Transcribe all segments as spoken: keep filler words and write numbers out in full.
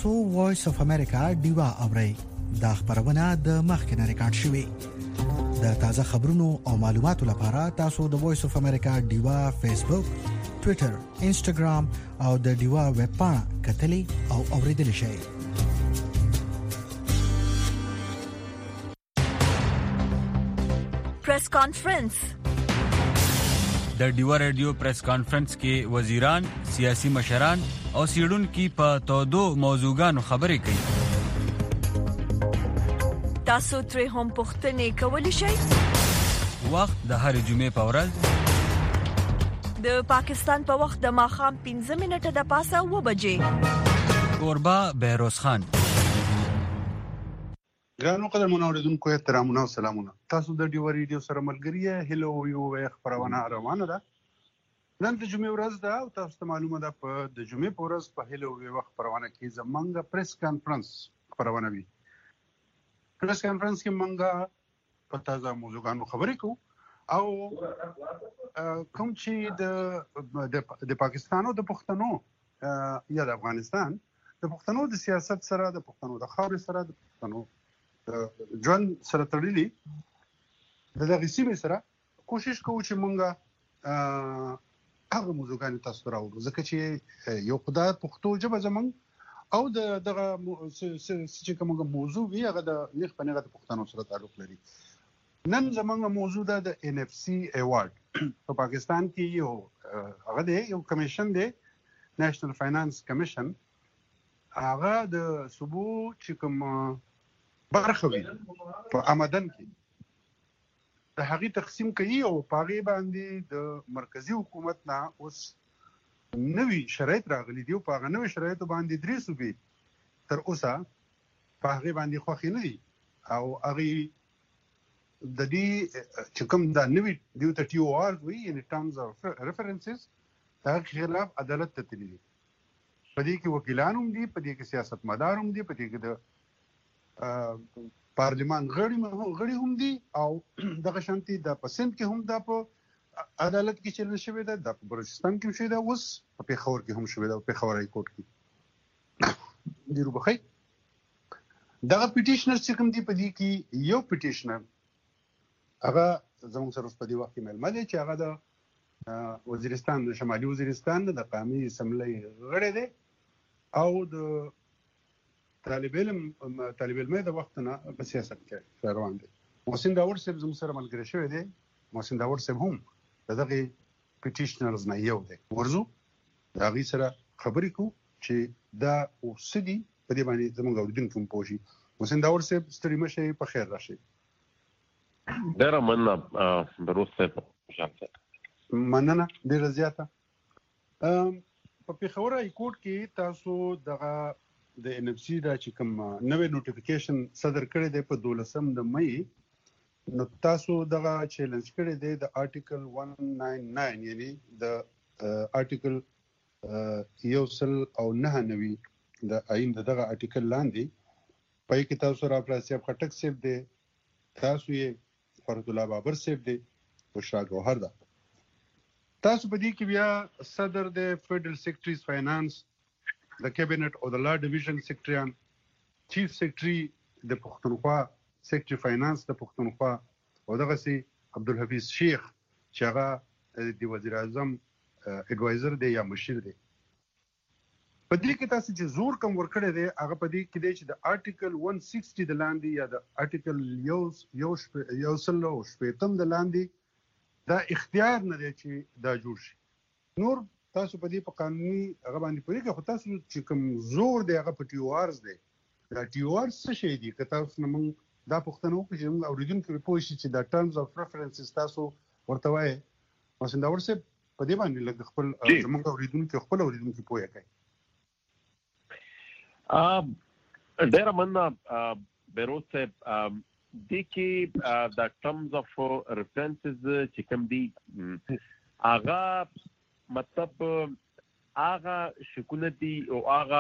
تاسو وایس اف امریکا ډیوا اورئ. دا خبرونه د مخکنه ریکارډ شوې. د تازه خبرونو او معلوماتو لپاره تاسو د وایس اف امریکا ډیوا فیسبوک، ټوئیټر، انسټاګرام او د ډیوا ویب پاڼه کتلې او اوریدلې شئ. پریس کانفرنس. د ډیوا رادیو پریس کانفرنس کې وزیران، سیاسي مشران او سیړونکو په تودو موضوعګانو خبرې کوي. تاسو ترې هم پوښتنې کولی شئ. وخت د هر جمعې په ورځ د پاکستان په وخت د ماښام پنځه منټه د پاسه اوه بجې. کوربه بهروز خان. ګرانو قدرمنو اوریدونکو احترامونه او سلامونه. تاسو د ډیوا ریډیو سره ملګری یې. هلو یو خبرونه روانه ده. نن د جمعې ورځ ده او تاسو ته معلومه ده په د جمعې په ورځ په هلو یو خبرونه کې زمونږ پریس کانفرنس خبرونه وي. پریس کانفرنس کې مونږه په تازه موضوعاتو خبرې کوو او کوم چې د د پاکستان او د پښتنو یا د افغانستان د پښتنو د سیاست سره د پښتنو د خاورې سره د پښتنو ژوند سره تړلي د دغه سیمې سره کوشش کوو چې مونږه هغه موضوعات تاسو راوړو ځکه چې یو خدای پښتو ژبه زمونږ او د دغه چې کومه موضوع وی هغه د نیخ په نیغه د پښتنو سره تعلق لري. نن زمونږ موضوع ده د ان اف سی ایوارډ. په پاکستان کې یو هغه دی یو کمیشن دی، نېشنل فاینانس کمیشن. هغه د صوبو چې کوم برخه وي په آمدن کې د هغې تقسیم کوي او په هغې باندې د مرکزي حکومت نه اوس نوي شرایط راغلي دي او په هغه نوي شرایطو باندې درې صوبې تر اوسه په هغې باندې خوښې نه دي او هغې د دې چې کوم دا نوي دیو ته ټي او آر وي ان ټرمز اف ریفرنسز د هغې خلاف عدالت ته تللي دي. په دې کې وکیلان هم دي، په دې کې سیاستمدار هم دي، په دې کې د پارلیمان غړي غړي هم دي او دغه شانتي د پسند کې هم د په عدالت کې چلن شوی ده، د بلوچستان کې شوی ده، اوس په پیښور کې هم شوی ده، په پیښور هاي کورټ کې دیرو بخیر. دغه پټیشنر چې کوم دی په دې کې یو پټیشنر هغه زموږ سره په دې وخت کې ملمه دی چې هغه د وزیرستان د شمالي وزیرستان د قومي اسمبلی غړی دی او د طالب علم طالب علم د وخت نه په سیاست کې روان دی. محسن داور صاحب زموږ سره ملګری شوی دی. محسن داور صاحب هم دغه پټیشنرز نه یو دی. ورزو دا غي سره خبرې کو چې دا اوسدي په دې باندې زموږ اوریدونکو هم پوښي. محسن داور صاحب ستړي مشه په خیر راشي. ډېر مننه بروز صاحب. مننه ډېر زیاته. په پیښور هاي کورټ کې تاسو دغه د ان اف سی دا چې کوم نوې نوټیفیکیشن صدر کړی دی په دولسم د مئی، نو تاسو دغه چیلنج کړی دی د آرټیکل ایک سو ننانوے یعنی د آرټیکل یو سل او نهه نوي د آئین دغه آرټیکل لاندې پای کې تاسو را پراسیاب خټک صاحب دی، تاسو یې فرد الله بابر صاحب دی او شاه ګوهر ده. تاسو په دې کې بیا صدر د فیډرل سیکریټریز فاینانس، د کابینټ او د لا ډیویژن سیکریټریان، چیف سیکریټری د پښتونخوا، سیکریټری فاینانس د پښتونخوا او دغه سي عبدالحفیظ شیخ چې هغه د وزیر اعظم اډوایزر دی یا مشیر دی. په دې کې تاسو چې زور کم ورکړی دی هغه په دې کې دی چې د آرټیکل ایک سو شصت د لاندې یا د آرټیکل یو یو سل او شپږم د لاندې دا اختیار نه دی چې دا جوړ شي. نور تاسو په دې په قانوني هغه باندې پوهیږئ، خو تاسو چې کوم زور دی هغه په ټي او آرز دی. دا ټي او آر څه شی دی؟ که تاسو نه موږ دا پوښتنه وکړو چې موږ اوریدونکو پوه شي چې دا ټرمز اف ریفرنسز تاسو ورته وایي. محسن داور صاحب په دې باندې لږ خپل زموږ اوریدونکو خپل اوریدونکو پوهه کوي. ډېر مننه بهروز صاحب. دې کې د ټرمز اف ریفرنسز چې کوم دي هغه مطلب هغه شکونه دي او هغه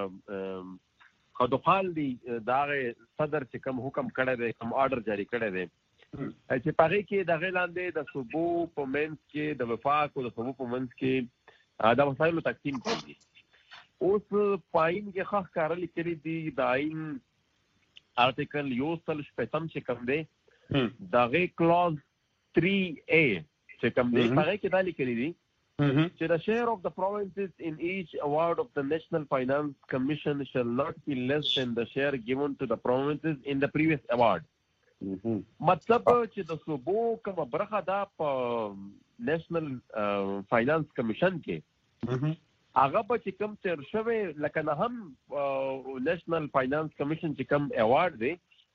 خدوخال دي دا صدر چې کوم حکم کړی دی، کوم آرډر جاری کړی دی چې په هغې کې دغه لاندې د صوبو په منځ کې د وفاق او د صوبو په منځ کې د وسایلو تقسیم کېږي. اوس پاین کې ښه ښکاره لیکلي دي د آئین آرټیکل یو سل شپږم چې کوم دی د هغې کلاز تھری اے چې کوم دی په هغې کې دا لیکلي دي چې the share of the provinces in each award of the National Finance Commission shall not be less than the share given to the provinces in the previous award. مطلب چې د صوبو کومه برخه ده په نیشنل فاینانس کمیشن کې هغه به چې کوم تیر شوی لکه نه هم نیشنل فاینانس کمیشن چې کوم ایوارډ دی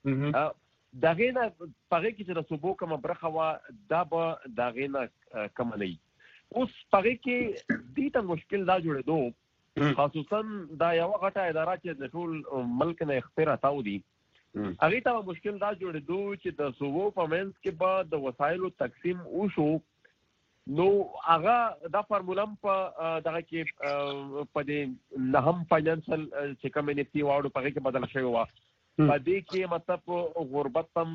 د هغې نه په هغې کې چې د صوبو کومه برخه وه دا به د هغې نه کمه نه وي. اوس په هغې کې دې ته مشکل دا جوړېدو خصوصا دا یوه غټه اداره چې د ټول ملک نه اختیر اتاو دي هغې ته مشکل دا جوړېدو چې د صوبو په منځ کې به د وسایلو تقسیم وشو نو هغه دا فارموله هم په دغه کې په دې نهم فاینانشل چې کوم ان اف سی واړو په هغې کې بدله شوې وه په دې کې مطلب غربت هم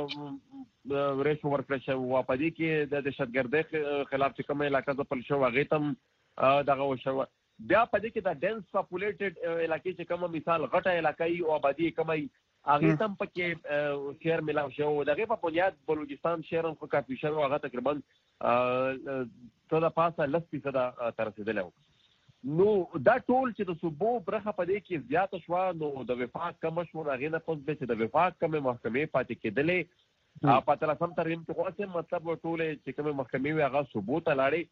ریشو ورکړی شوی وه په دې کې د دهشتګردۍ خلاف چې کومه علاقه ځپل شوې هغې ته هم دغه وشوه بیا په دې کې د ډینس پاپولیټډ علاقې چې کومه مثال غټه علاقه وي او آبادي یې کمه وي هغې ته هم پکې شیر میلاو شوی و د هغې په بنیاد بلوچستان شیر هم ښه کافي شوی و هغه تقریبا څه د پاسه لس فیصده ته رسېدلی و. نو دا ټول چې د صوبو برخه په دې کې زیاته شوه نو د وفاق کمه شوه هغې نه پس بیا چې د وفاق کمې محکمې پاتې کېدلې په اتلسم ترمیم کې خو هسې مطلب ټولې چې کومې محکمې وي هغه صوبو ته لاړې.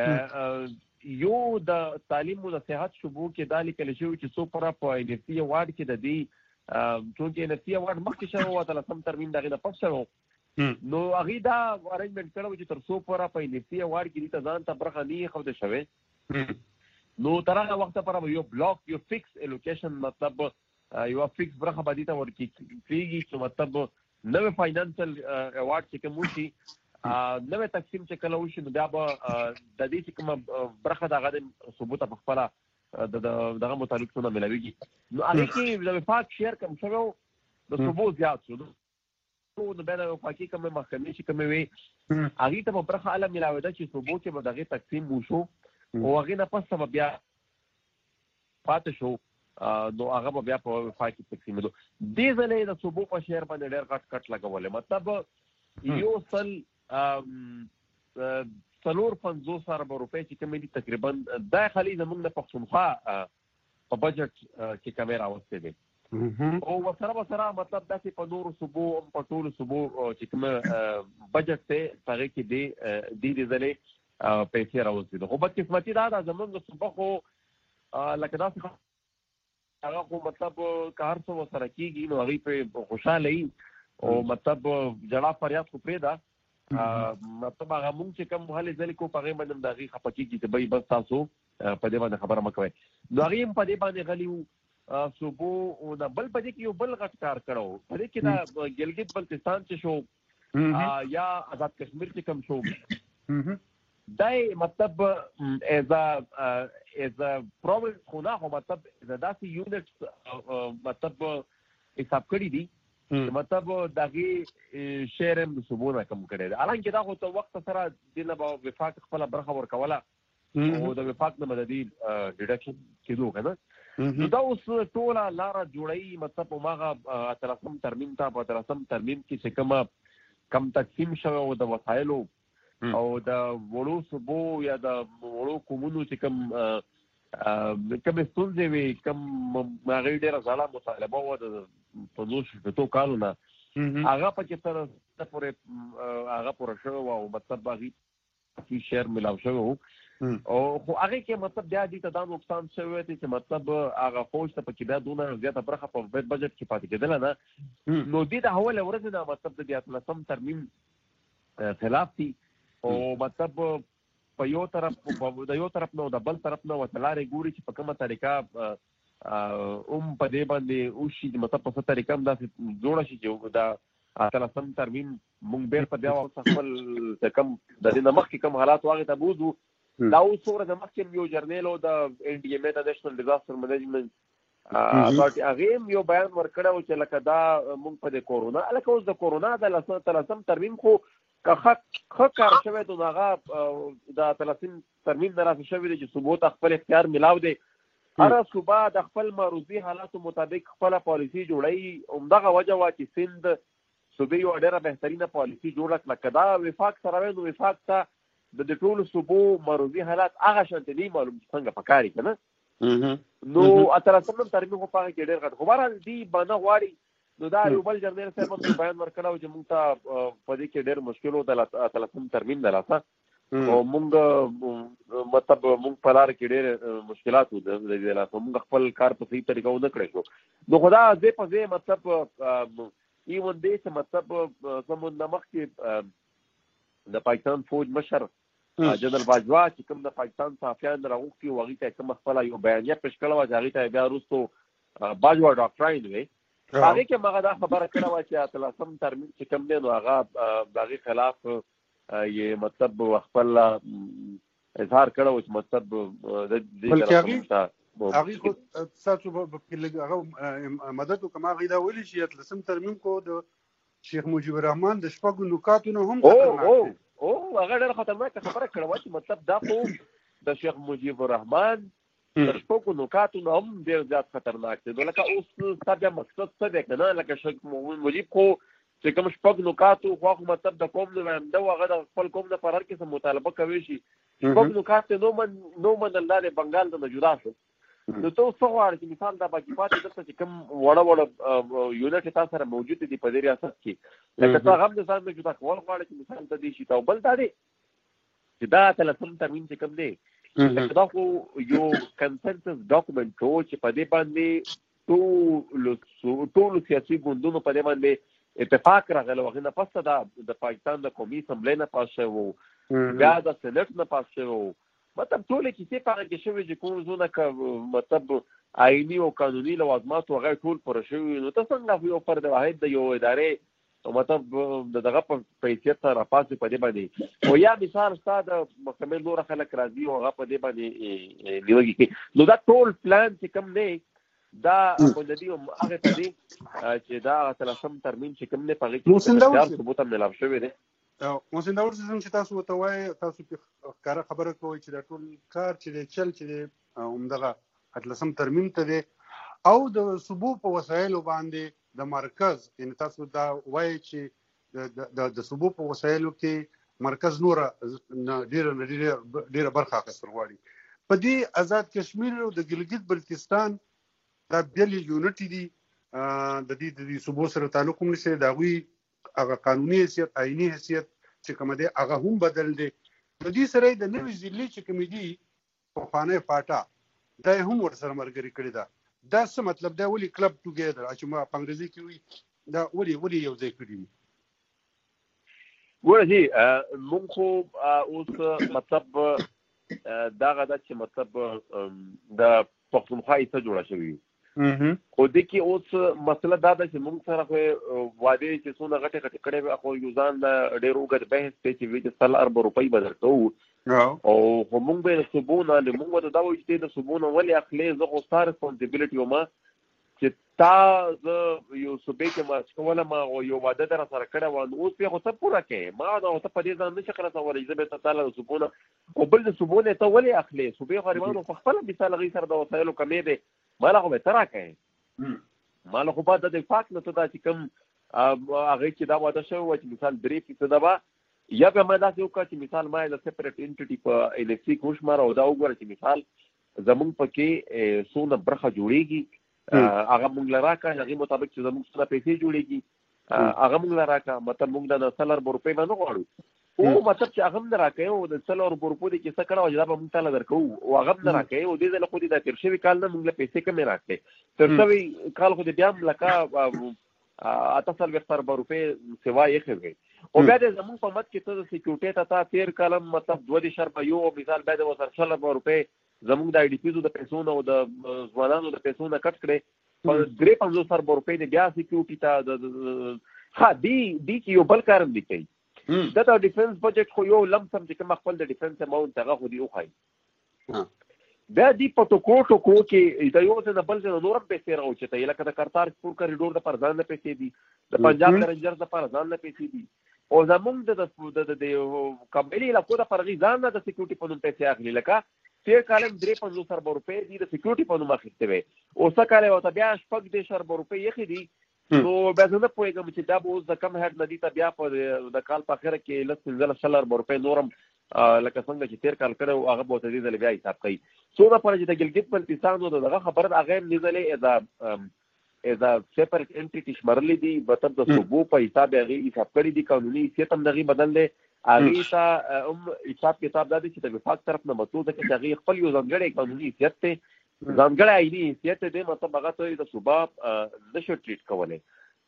یو د تعلیم و د صحت شعبو کې دا لیکلی شوي چې څو پوره په ان اف سی ایوارډ کې د دې چونکې ان اف سی ایوارډ مخکې شوی و اتلسم ترمیم د هغې نه پس شوی نو هغې دا ارینجمنټ کړی و چې تر څو پوره په ان اف سی ایوارډ کې دې ته ځان ته برخه نه یې ښودی شوی نو تر هغه وخته پوره به یو بلاک یو فکس الوکیشن مطلب یوه فکس برخه به دې ته ورکېږي چې مطلب نوی فاینانشل ایوارډ چې کوم وشي نوی تقسیم چې کله وشي نو بیا به د دې چې کومه برخه د هغه د صوبو ته په خپله دغه متعلق څونه میلاویږي نو هغې کې د وفاق شیر کم شوی و د صوبو زیات شو نو بیا د وفاقي کومې محکمې چې کومې وې هغې ته به برخه هله میلاوېده چې صوبو کې به د هغې تقسیم وشو او هغې نه پس به بیا پاتې شو نو هغه به بیا په وفاق کې تقسیمېدو. دې ځلې د صوبو په شعر باندې ډېر غټ کټ لګولی مطلب یو سل څلور پنځوس اربه روپۍ چې کومې دي تقریبا دا خالي زموږ د پښتونخوا په بجټ کې کمې راوستې دي او ورسره به سره مطلب داسې په نورو صوبو په ټولو صوبو چې کومه بجټ دی په هغې کې دې دې دې ځلې پیسې راوستې ده خو بدقسمتي دا ده زموږ د صوبه خو لکه داسې هغه خو مطلب که هر څه ورسره کېږي نو هغوی پرې خوشحاله وي او مطلب جړا فریاد خو پرېږده مطلب هغه مونږ چې کوم هلې ځلې کو په هغې باندې هم د هغې خفه کېږي چې بهی بس تاسو په دې باندې خبره مه کوئ نو هغې هم په دې باندې غلي وو صوبو نه بل په دې کې یو بل غټ کار کړی و په دې کې دا ګلګت بلتستان چې شو یا آزاد کشمیر چې کوم شو دا مطلب ایز ا ایز ا پروونس خو نه خو مطلب داسې یونټس مطلب حساب کړي دي مطلب د هغې شعر هم د صوبو نه کم کړی دی حالانکې دا خو ته وخت سره دې نه به وفاق خپله برخه ورکوله او د وفاق نه به د دې ډیډکشن کېدو که نه نو دا اوس ټوله لاره جوړوي مطلب هماغه اتلسم ترمیم ته په اتلسم ترمیم کې چې کومه کم تقسیم شوی و د وسایلو او د وړو صوبو یا د وړو قومونو چې کوم کومې ستونزې وې کوم هغې ډېره زړه مطالبه وه د پنځوس شپېتو کالو نه هغه پکې تر پورې هغه پوره شوې وه او مطلب هغې شعر میلاو شوی و او خو هغې کې مطلب بیا دې ته دا نقصان شوی دی چې مطلب هغه فوج ته پکې بیا دونه زیاته برخه په بجټ کې پاتې کېدله نه نو دې د اولې ورځې نه مطلب د دې اتلسم ترمیم خلاف دي او مطلب په یو طرف د یو طرف نه او د بل طرف نه ورته لارې ګوري چې په کومه طریقه هم په دې باندې وشي مطلب په څه طریقه هم داسې جوړه شي چې د اتلسم ترمیم مونږ بېر په بیا وخت خپل کم د دې نه مخکې کوم حالات و هغې ته بوځو دا اوس څو ورځې مخکې یو جرنیل و د این ډي ایم اې د نیشنل ډیزاسټر منیجمنټ اتارټي هغې هم یو بیان ورکړی و چې لکه دا مونږ په دې کورونا لکه اوس د کورونا د اتلسم ترمیم خو که ښه کار شوی دی نو هغه د اتلسم ترمیم نه راسه شوی دی چې صوبو ته خپل اختیار میلاو دی هر صوبه د خپل معروضي حالاتو مطابق خپل پالیسي جوړي. همدغه وجه وا چې سند صوبې یو ډېره بهترینه پالیسي جوړه کړه. که دا وفاق سره وي نو وفاق ته د د ټولو صوبو معروضي حالات هغه شانتې دي معلوم څنګه پکاري که نه. نو اتلسم ترمیم خو په هغه کې ډېر غټ خو بهرحال دي بانه غواړي. نو دا یو بل جرنیل صاحب هم بیان ورکړی و چې مونږ ته په دې کې ډېر مشکل و د اتلسم ترمیم د لاسه او مونږ مطلب مونږ په لاره کې ډېر مشکلات و د دې لاسه مونږ خپل کار په صحیح طریقه ونه کړی شو. نو خو دا ځای په ځای مطلب ایون دی چې مطلب زموږ نه مخکې د پاکستان فوج مشر جنرال باجوا چې کوم د پاکستان صحافیان راغوښتي و هغې ته یې کوم خپله یو بیانیه پیش کړې وه چې هغې ته یې بیا وروستو باجوا ډاکټراین وی هغې کې هغه دا خبره کړې وه چې اتلسم ترمیم چې کوم دی نو هغه د هغې خلاف یې مطلب خپل اظهار کړی و چې مطلب هغې خو ستاسو هغه مدد وکړم هغې دا ویلي چې اتلسم ترمیم کو د شیخ مجیب الرحمن د شپږو نکاتو نه هم خطرناک دی. او هغه ډېره خطرناکه خبره کړې وه چې مطلب دا خو د شیخ مجیب الرحمن د شپږو نکاتو نه هم ډېر زیات خطرناک دی. نو لکه اوس ستا بیا مقصد څه دی که نه لکه شیخ مجیب خو چې کوم شپږ نکاتو خو خو مطلب د قوم نماینده و هغه د خپل قوم نه پر هر قسم مطالبه کوي شي شپږ نکات یې نو منل دا د بنګال نه جدا شو. نو ته اوس څه غواړې چې مثال دا باقي پاتې دلته چې کوم وړه وړه یونټ تا سره موجود دي په دې ریاست کې لکه ته هغه هم د ځان نه جدا کول غواړې چې مثال ته دې شي ته. او بل دا دی چې دا اتلسم ترمیم چې کوم دی لکه دا خو یو کنسنسس ډاکومنټ و چې په دې باندې ټولو ټولو سیاسي ګوندونو په دې باندې اتفاق راغلی و. هغې نه پسته دا د پاکستان د قومي اسمبلۍ نه پاس شوی و بیا د سینټ نه پاس شوی و. مطلب ټولې کیسې په هغه کې شوې چې کوم زونه که مطلب آئیني او قانوني لوازمات هغه ټول پوره شوي. نو ته څنګه یو فرد واحد د یو ادارې مطلب د دغه په حیثیت سره راپاسې په دې باندې او یا مثال ستا د محکمې نوره خلک راځي او هغه په دې باندې نیوکې کوي. نو دا ټول پلان چې کوم دی دا بنیادي هغې ته دی چې دا اتلسم ترمیم چې کوم دی په هغې کې ثبوت هم ملاو شوی دی. محسن داور صاحب چې تاسو ورته وایي تاسو پرې ښکاره خبره کوئ چې دا ټول کار چې دی چل چې دی همدغه اتلسم ترمیم ته دی او د صوبو په وسایلو باندې د مرکز یعنې تاسو دا وایي چې د صوبو په وسایلو کې مرکز نوره ډېره ډېره برخه اخیستل غواړي. په دې آزاد کشمیر او د ګلګت بلتستان دا بېلې یونټې دي د دې د دې صوبو سره تعلق هم نشي د هغوی هغه قانوني حیثیت آئیني حیثیت چې کوم دی هغه هم بدل دی. د دې سره د نوې ضلعې چې کومې دي پخوانی فاټا دا یې هم ورسره ملګري کړې ده. دا څه مطلب دی ولې کلب ټوګیدر چې ما په انګریزي کې وي دا ولې ولې یو ځای کړي دي؟ ګوره جي مونږ خو اوس مطلب دغه ده چې مطلب د پښتونخوا ایسه جوړه شوې وي خو دې کې اوس مسله دا ده چې موږ سره خو وعدې چې څونه غټې غټې کړې وې خو یو ځان د ډېر اوږد بحث دی چې وایي چې سل اربه روپۍ به درکوو او خو موږ به یې د صوبو نه موږ به دا وایو چې د صوبو نه ولې اخلې زه خو ستا ریسپانسیبلټي وم چې تا زه یو صوبې کې مارچ کولم او یو واده در سره کړی وه نو اوس بیا خو ته پوره کوې ما دا ته په دې ځان نشي خلاصولی زه بېرته تا له د صوبو نه او بل د صوبو نه ته ولې اخلې صوبې غریبانو په خپله مثال هغوی سره د وسایلو کمې دی ماله خو به ته راکوې ماله خو بعد د وفاق نه ته دا چې کوم هغې چې دا واده شوی وه چې مثال درې فیصده به یا بیا ما داسې وکړه چې مثال ما یې د سپریټ انټیټي په ایل اف سی کې وشماره او دا وګوره چې مثال زمونږ پکې څونه برخه جوړېږي هغه مونږ له راکړه هغې مطابق چې زمونږ څونه پیسې جوړېږي هغه مونږ له راکړه مطلب مونږ د سل اربه روپۍ به نه غواړو او مطلب چې هغه هم نه راکوي او د سل اربه روپو دې کیسه کړه وه چې دا به مونږ تاله درکوو او هغه هم نه راکوي او دې ځله خو دې دا تېر شوي کال نه مونږ له پیسې کمې راکړې تېر شوی کال خو دې بیا هم لکه اته څلوېښت اربه روپۍ سوا ایښې وې او بیا د زمونږ په مد کې ته د سیکیورټۍ ته تا تېر کال مطلب دوه دېرش اربه یو مثال بیا د ورسره شل اربه روپۍ زمونږ د آی ډي پیزو د پیسو نه او د ځوانانو د پیسو نه کټ کړې په درې پنځوس اربه روپۍ د بیا سیکیورټي ته ښه دې دې کې یو بل کار هم دي کوي دا د ډیفنس بجټ خو یو لمسم چې کوم خپل د ډیفنس اماونټ هغه خو دې وښایي بیا دې په ټوکو ټوکو کې د یو ځای نه بل ځای نه نور هم پیسې راوچتوي لکه د کرتارپور کریډور دپاره ځان نه پیسې دي د پنجاب د رنجرز دپاره ځان نه پیسې دي او زمونږ د قبایلي علاقو دپاره هغوی ځان نه د سیکیورټي په نوم پیسې اخلي لکه تیر کال هم درې پنځوس اربه روپۍ دي د سکیورټي په نوم اخیستې وې، اوسه کال ورته بیا شپږ دېرش اربه روپۍ ایښې دي. نو بیا زه نه پوهېږم چې دا به اوس د کم هیډ نه دي ته بیا په د کال په اخره کې لس پنځلس شل اربه روپۍ نور هم لکه څنګه چې تیر کال کړی و هغه به ورته دې ځلې بیا حساب کوي. څومره پرې چې د ګلګت بلتستان و د دغه خبره د هغه هم نیولې از از ا سیپریټ انټیټي شمارلې دي مطلب د صوبو په حساب هغې حساب کړي دي، قانوني حیثیت هم د هغې بدل دی. هغې ته هم حساب کتاب دا دی چې د وفاق طرف نه مطلوب ده چې هغې خپل یو ځانګړی قانوني حیثیت دی، ځانګړی عیني حیثیت دی، مطلب هغه ته د صوبه نه شو ټریټ کولی.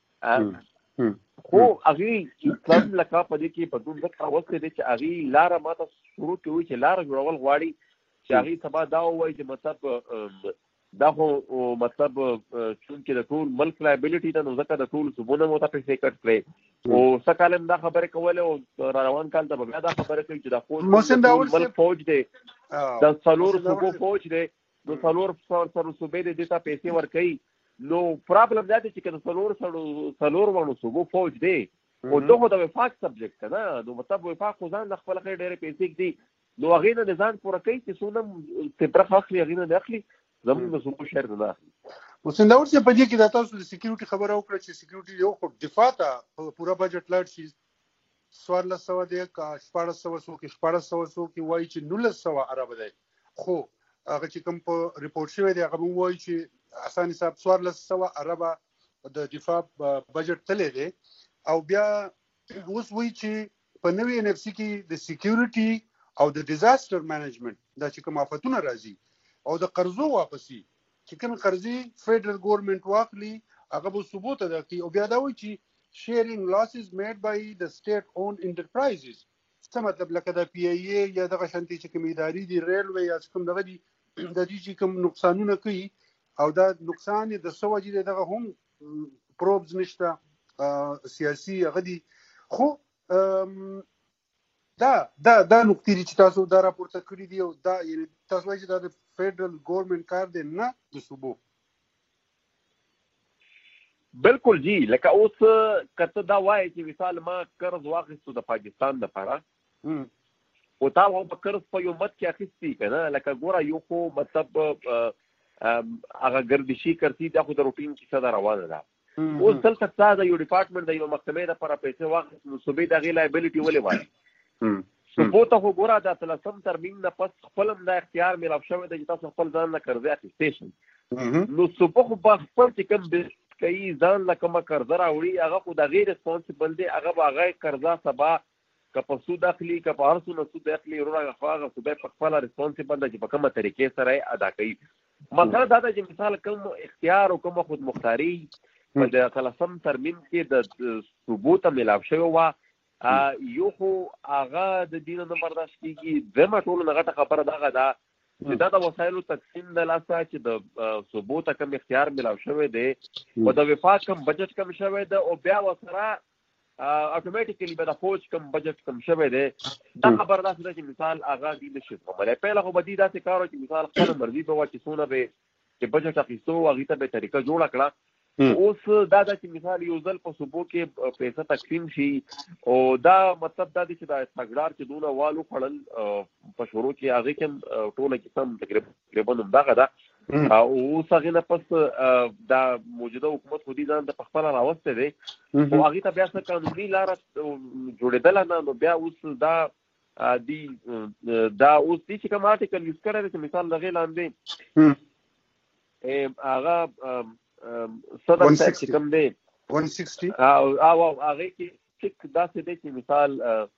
خو هغې اسلام لکه په دې کې بدلون ځکه راوستی دی چې هغې لاره ماته شروع کوي چې لاره جوړول غواړي چې هغې سبا دا ووایي چې مطلب دا خو مطلب چونکې د ټول ملک لایبلیټي ده نو ځکه د ټولو صوبو نه مو ته پیسې کټ کړې او څه کال هم دا خبرې کولې او را روان کال ته به بیا دا خبرې کوي چې دا ټول ملک فوج دی، د څلورو صوبو فوج دی، نو څلور سرو صوبې دی دې ته پیسې ورکوي. نو پرابلم دا دی چې که د څلور څلور وړو صوبو فوج دی او دا خو د وفاق سبجیکټ ده نه، نو مطلب وفاق خو ځان د خپله خیر ډېرې پیسې ږدي، نو هغې نه د ځان پوره کوي چې څونه ترې برخه اخلي هغې نه د اخلي زموږ د صوبو شهر نه اخلي. حسین داود صاحب په دې کې دا تاسو د سکیورټي خبره وکړه چې سکیورټي یو خو دفاع ته پوره بجټ لاړ شي څوارلس سوه دی که شپاړس سوه څوک شپاړس سوه څوک وایي چې نولس سوه اربه دی، خو هغه چې کوم په ریپورټ شوی دی هغه به وایي چې اسان حساب څوارلس سوه اربه د دفاع بجټ تللی دی، او بیا اوس وایي چې په نوې ان اف سي کې د سکیورټي او د ډیزاستر مینجمنټ دا چې کوم آفتونه راځي او د قرضو واپسي چې کوم قرضې فیډرل ګورنمنټ واخلي هغه به صوبو ته درکړي، او بیا دا وایي چې شیرینګ لاسز میډ بای د سټیټ اون انټرپرایزز. څه مطلب لکه د پی ای اے یا دغه شانتي چې کوم ادارې دي ریلوے یا کوم دغه دي د دې چې کوم نقصانونه کوي او دا نقصان د څه وجې دی دغه هم پروبز نشته سیاسي هغه دي. خو دا دا دا نقطې دي چې تاسو دا راپورته کړي دي او دا یعنې تاسو وایي چې دا د فیډرل ګورنمنټ کار دی نه د صوبو. بالکل جی، لکه اوس که ته دا وایې چې مثال ما قرض واخیستو د پاکستان دپاره او تا خو په قرض په یو مد کې اخیستي که نه، لکه ګوره یو خو مطلب هغه ګردشي کرسي دا خو د روټین کیسه ده روانه ده. اوس دلته تا د یو ډپارټمنټ د یو محکمې دپاره پیسې واخیست نو صوبې د هغې لایبلیټي ولې وایي؟ صوبو ته خو ګوره د اتلسم ترمیم نه پس خپل هم دا اختیار میلاو شوی دی چې تاسو خپل ځان نه قرضې اخیستی شئ، نو صوبو خو به خپل چې کوم بیسټ کوي ځان له کومه قرضه راوړي هغه خو د هغې ریسپانسبل دی، هغه به هغه قرضه سبا که په سود اخلي که په هر څونه سود اخلي وروره هغه خو هغه صوبی په خپله ریسپانسبل ده چې په کومه طریقې سره یې ادا کوي. مسله دا ده چې مثال کوم اختیار او کومه خودمختاري په د اتلسم ترمیم کې د صوبو ته میلاو شوې وه، یو خو هغه د دینه نه برداشت کېږي، دویمه ټولو نه غټه خبره دغه ده چې دا د وسایلو تقسیم د لاسه چې د صوبو ته کوم اختیار میلاو شوی دی او د وفاق کوم بجټ کم شوی دی او بیا ورسره اټومیټیکلي به د فوج کوم بجټ کم شوی دی، دا خبره داسې ده چې مثال هغه دوی نشي زغملی. پیله خو به دوی داسې کار وکړي چې مثال خپله مرضي به وه چې څونه به چې بجټ اخیستو هغې ته به طریقه جوړه کړه. اوس دا ده چې مثال یو ځل په صوبو کې پیسه تقسیم شي او دا مطلب دا دی چې دا استقرار چې دونه وال وخوړل په شروع کې هغې کې هم ټوله کیسه هم تقریبا همدغه ده. اوس هغې نه پس دا موجوده حکومت خو دې ځان ته په خپله راوستی دی خو هغې ته بیا څه قانوني لاره جوړېدله نه، نو بیا اوس دا دی دا اوس دې چې کوم آرټیکل یوز کړی دی چې مثال د هغې لاندې هغه صدر صاحب چې کوم دی او هغې کې چک داسې دی چې مثال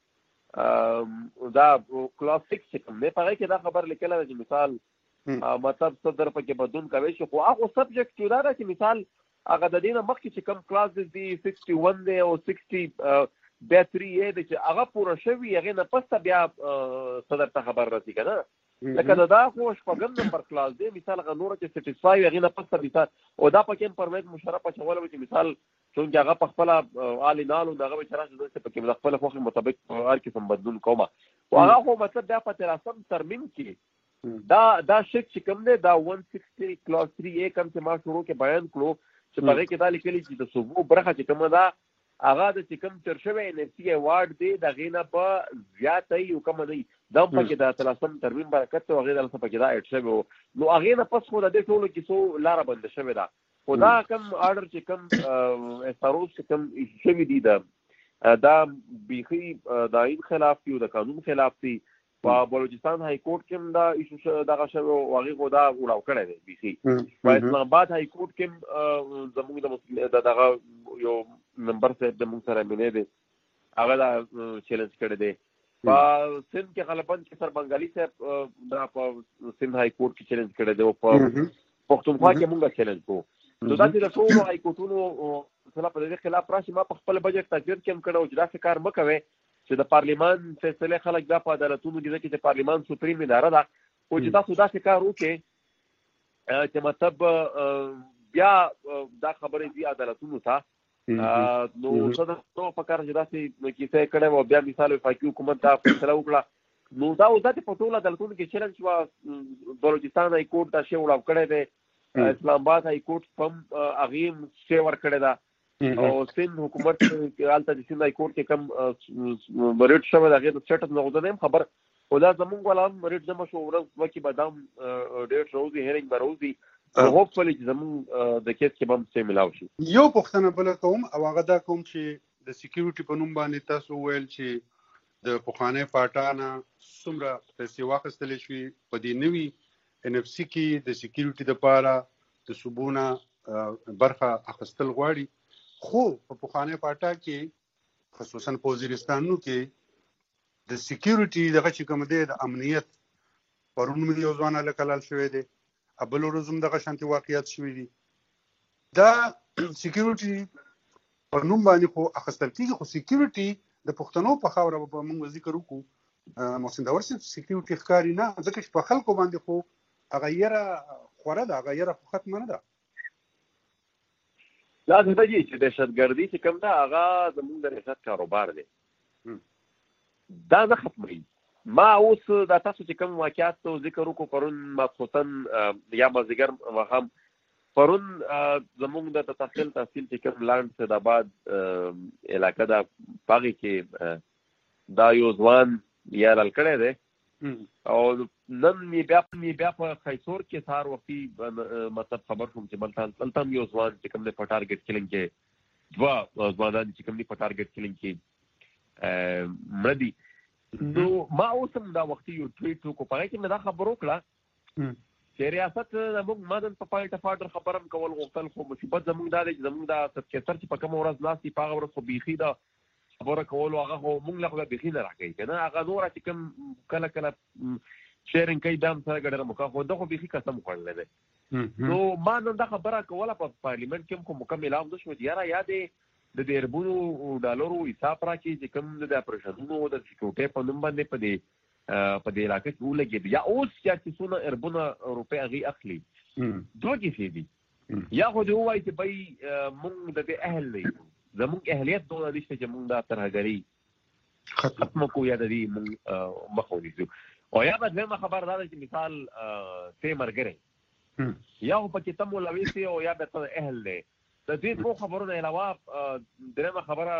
دا کلاس سکس چې کوم دی په هغې کې دا خبر لیکلی ده چې مثال مطلب صدر پکې بدلون کوی شي، خو هغه سبجیکټ چې دا ده چې مثال هغه د دې نه مخکې چې کوم کلاسز دي سکسټي ون دی او سکسټي بیا تھری اے دی چې هغه پوره شوي هغې نه پس بیا صدر ته خبر رسي که نه، لکه د دا خو شپږم نمبر کلاس دی مثال هغه نوره چې سټسفای هغې نه پس مثال او دا پکې هم پرویز مشرف اچولی و چې مثال چونکې هغه په خپله آل نالو د هغه به چې راشي داسې پکې د خپله خوښې مطابق هر قسم بدلون کومه، خو هغه خو مطلب بیا په تلاسم ترمیم کې دا دا شک چې کوم دی دا ون سکسټي کلاس تھری اے کوم چې ما شروع کې بیان کړو چې په هغې کې دا لیکلي چې د صوبو برخه چې کومه ده هغه د چې کوم تر شوی ان اف سي ایوارډ دی د هغې نه به زیاته وي او کمه نه وي، دا پکې د اتلسم ترمیم برکت ته هغې دلته پکې دا اډ شوی و نو هغې نه پس خو د دې ټولو کیسو لاره بنده شوې ده خو دا کوم آرډر چې کوم استاروس چې کوم شوي دي د دا بیخي د آئین خلاف دي او د قانون خلاف دي په بلوچستان های کورټ کې هم دا ایشو دغه شوی او هغې خو دا وړاو کړی دی بیخي په اسلام آباد های کورټ کې هم زموږ د دغه یو ممبر صاحب د موږ سره ملی دی هغه دا چیلنج کړی دی په سند کې غالبا چې سر بنګالي صاحب دا په سند های کورټ کې چیلنج کړی دی او په پښتونخوا کې موږ چیلنج کوو نو دا چې د ټولو های کورټونو مثلا په دې خلاف راشي ما په خپل بجټ تغییر کې هم کړی او چې داسې کار مه کوئ چې د پارلیمان فیصلې خلک دا په عدالتونو کې ځکه چې پارلیمان سپریم اداره ده او چې تاسو داسې کار وکړئ چې مطلب بیا دا خبرې دي عدالتونو ته نو څه ده په کار چې داسې کیسې کړی و بیا مثال وفاقي حکومت دا فیصله وکړه نو دا اوس داسې په ټولو عدالتونو کې چیلنج وه بلوچستان های کورټ دا شی وړاو کړی دی اسلام آباد های کورټ هم هغې هم شی ورکړی ده او سند حکومت هلته د سند های کورټ کې کوم ریټ شوی د هغې د سټپ نه غوښتنه یم خبر خو دا زمونږ والا هم ریټ جمع شو ورځ دوه کې به دا هم ډېر راوځي هیرینګ به راوځي هوپفلي چې زمونږ د کیس کې به هم څه میلاو شي یو پوښتنه بله کوم او هغه دا کوم چې د سکیورټي په نوم باندې تاسو وویل چې د پخوانۍ پاټا نه څومره پیسې واخیستلی شوي په دې نوي ان اف سي کې د سکیورټي دپاره د صوبو نه برخه اخیستل غواړي خو په پخوانۍ پاټا کې خصوصا په وزیرستانونو کې د سکیورټي دغه چې کوم دی د امنیت پرون مې یو ځوان هلک حلال شوی دی بل ورځ هم دغه شانتې واقعیات شوي دي دا سکیورټي په نوم باندې خو اخیستل کېږي خو سکیورټي د پښتنو په خاوره به موږ ذکر وکړو محسن داور صاحب سکیورټي ښکاري نه ځکه چې په خلکو باندې خو هغه یره خوره ده هغه یره خو ختمه نه ده دا څه دی چې دهشتګردي چې کوم ده هغه زموږ د ریاست کاروبار دی دا نه ختموي ما اوس دا تاسو چې کوم واقعات ذکر وکړو پرون مخصوصا یا مازدیګر ماښام پرون زموږ د تحصیل تحصیل چې کوم لاند سیدآباد علاقه ده په هغې کې دا یو ځوان یارل کړی دی او نن مې بیا مې بیا په خیسور کې سهار وختي مطلب خبر شوم چې بلته دلته هم یو ځوان چې کوم دی په ټارګېټ کلینګ کې دوه ځوانان چې کوم دي په ټارګېټ کلینګ کې مړه دي نو ما اوس هم دا وختي یو ټویټ وکړو په هغې کې مې دا خبر وکړه چې ریاست زموږ ما نن په پایټ اف آرډر خبره هم کول غوښتل خو مصیبت زموږ دا دی چې زموږ دا سبکیسر چې په کومه ورځ ناست دي په هغه ورځ خو بیخي دا خبره کولو هغه خو موږ له خو بیخي نه راکوي که نه هغه نوره چې کوم کله کله شیرینګ کوي دا هم سره ګډه مکه خو ده خو بیخي قسم خوړلی دی نو ما نن دا خبره کوله په پارلیمنټ کې هم خو مکمل هم نه شو چې یاره یا دی د دې اربونو ډالرو حساب راکړي چې کوم د اپریشنونو د سکیورټۍ په نوم باندې په دې په دې علاقه کې ولګېد یا اوس چې چې څونه اربونه روپۍ هغې اخلي دوه کیسې دي یا خو دې ووایي چې بی مونږ د دې اهل دی زمونږ اهلیت دونه نشته چې مونږ دا ترهګري ختمه کړو یا د دې مونږ مخه ونیسو او یا به دویمه خبره دا ده چې مثال تی ملګری یا خو پکې ته مولوي سي او یا به ته اهل دی د دې دوه خبرونو علاوه درېیمه خبره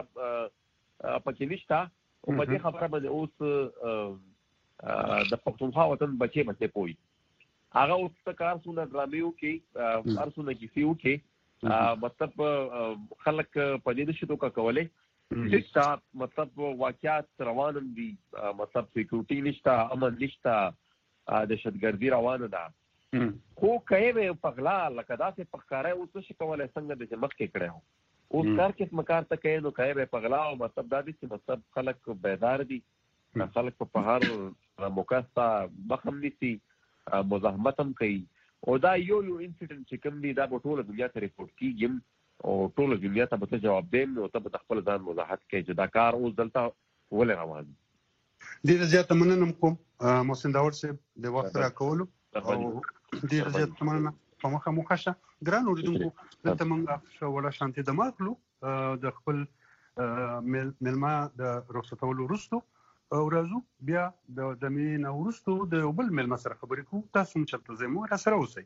پکې نشته او په دې خبره باندې اوس د پښتونخوا وطن بچې بچې پوي هغه اوس ته کار څونه ډرامې وکړي هر څونه کیسې وکړي مطلب خلک په دې نشي توکه کولی چې مطلب واقعات روان هم دي مطلب سکیورټي نشته امن نشته دهشتګردي روانه ده خو که یې په غلا لکه داسې په ښکاره اوس نشي کولی څنګه د چې مخکې کړی و اوس کار قسمه کار ته کوي نو که یې په غلا او مطلب دا دي چې مطلب خلک بیدار دي خلک په هر موقع سته مخ هم نیسي مزاحمت هم کوي او دا یو یو انسیډنټ چې کوم دی دا به ټوله دنیا ته ریپورټ کېږي او ټوله دنیا ته به ته جواب دیم نو ته به د خپل ځان وضاحت کوي چې دا کار اوس دلته ولې روان دی ډېره زیاته مننه کوم محسن داور صاحب د وخت راکولو او ډېره زیاته مننه په مخه مو ښه شه ګران اورېدونکو دلته موږ ښه وړه شانتې دمه کړو د خپل میلمه د رخصتولو وروستو او راځو بیا د دمې نه وروستو د یو بل میلمه سره خبرې کوو تاسو هم چېرته ځئ مو راسره اوسئ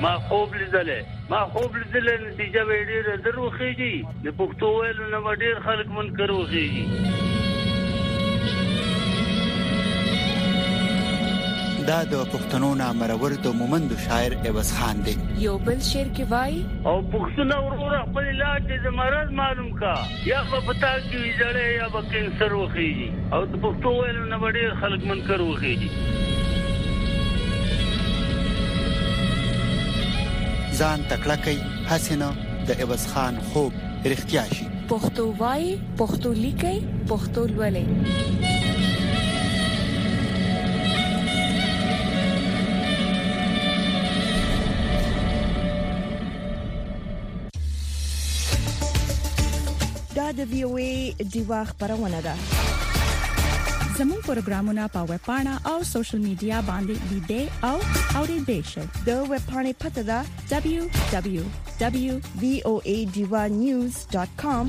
ما خوب لیدلې ما خوب لیدلې نتیجه به ډېره دروخېږي د پښتو ویلو نه به ډېر خلک منکر وخېږي. دا د پښتنو نامرور د مومند شاعر عوض خان دی. یو بل شعر کې وای او پښتون ورور خپل علاج د مرض معلوم کا یا په پتا کې ویځړې یا په کینسر وخېږي او د پښتو ویلو نه ډېر خلک منکر وخېږي. ځان تکړه کوي حسنه د عوض خان خوب رښتیا شي. پښتو وای پښتو لیکي پښتو لولي. دا د وی او ای دیوا خبرونه ده. زموږ پروګرامونه په ویب پاڼه او سوشل میډیا باندې لیدئ او اورئ شئ. د ویب پاڼې پته ده دبليو دبليو دبليو ډاٹ وی او ای دیوا نیوز ډاټ کام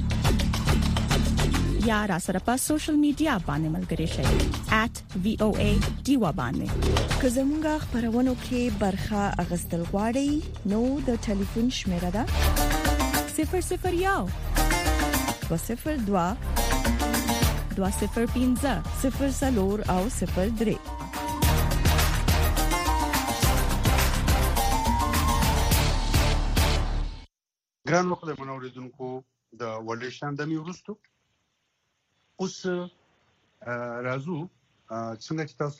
یا را سره په سوشل میډیا باندې ملګری شئ ایٹ وی او ای دیوا باندې. که زموږ خبرونه کې برخه اغستل غواړئ نو د ټلیفون شمیره ده صفر صفر یو دو صفر دوا دوا صفر پینځه صفر سلور او صفر درې. ګران وخت د منوریدونکو د ولیشان د میورستو اوس رازو څنګه چې تاسو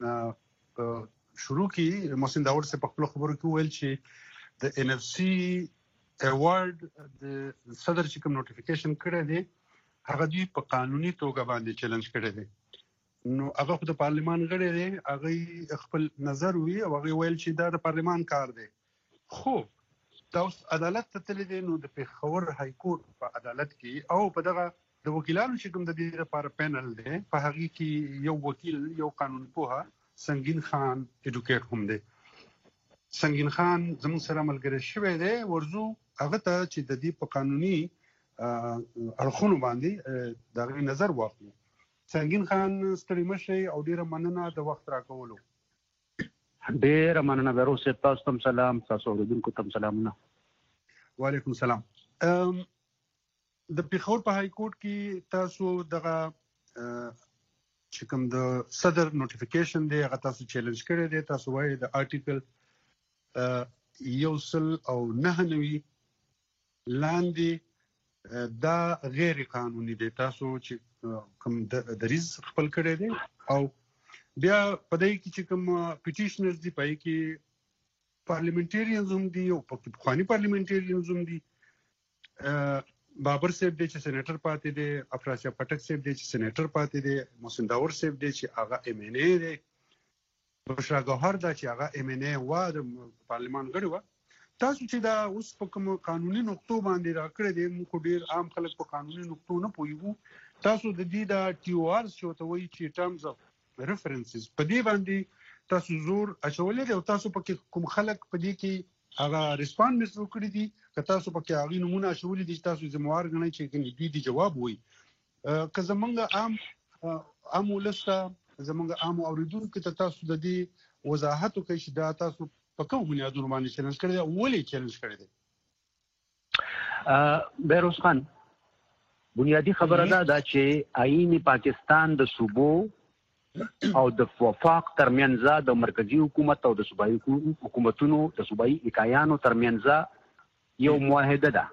شروع کی محسن داور سے په خپل خبرو کې ویل چې د ان اف سي ایوارډ د صدر چې کوم نوټیفیکیشن کړی دی هغه دوی په قانوني توګه باندې چیلنج کړی دی. نو هغه خو د پارلیمان غړی دی هغه خپل نظر وی او هغه ویل چې دا د پارلیمان کار دی. خو تاسو عدالت ته تللی دی نو د پیښور های کورټ په عدالت کې او په دغه د وکیلانو چې کوم د دې لپاره پینل دی په هغه کې یو وکیل یو قانون پوها سنگین خان ایډوکیټ هم دی. سنگین خان زموږ سره ملګری شوی دی ورزو هغه ته چې د دې په قانوني اړخونو باندې د نظر واخلو. سنگین خان ستړي مشي او ډیره مننه د وخت راکولو. ډیره مننه بیروس تاسو ته سلام تاسو اوریدونکو ته سلامونه. وعلیکم السلام. د پیښور په های کورټ کې تاسو دغه چې کوم د صدر نوټیفیکیشن دی هغه تاسو چیلنج کړی دی. تاسو وایي د آرټیکل یوسل او نه نوي لاندې دا غیر قانوني دی. تاسو چې کوم دریز خپل کړی دی او بیا په دې کې چې کوم پټیشنرز دی پای کې پارلیمنټریانز هم دي او پخوانی پارلیمنټریانز هم دي. بابر صاحب دی چې سېنیټر پاتې دی، افراسیا پټک صاحب دی چې سېنیټر پاتې دی، محسن داور صاحب دی چې هغه ایم ان ای دی، بشرا ګوهر دا چې هغه ایم ان ای و د پارلیمان غړی و. تاسو چې دا اوس په کوم قانوني نقطو باندې راکړی دی موږ ډیر عام خلک په قانوني نقطو نه پوهیږو. تاسو د دې د ټي او آر چې ته وایي چې ټرمز اف ریفرنسز په دې باندې تاسو زور اچولې دی او تاسو په کوم خلک په دې کې هغه ریسپاند مس وکړي دي که تاسو په کې هغه نمونه اچولې دي تاسو زموږ غنئ چې دوی دی جواب وایي. که زمونږ عام عام ولسته زمونږ عام اوریدونکو ته تاسو د دې وضاحت وکړئ چې دا تاسو په کوم بنیادونو باندې چیلنج کړی دی او ولې چیلنج کړی دی. بیروس خان بنیادی خبره ده دا چې آئین پاکستان د صوبو او د وفاق ترمنځ د مرکزی حکومت او د صوبایي حکومتونو د صوبایي اکایانو ترمنځ یو معاهده ده.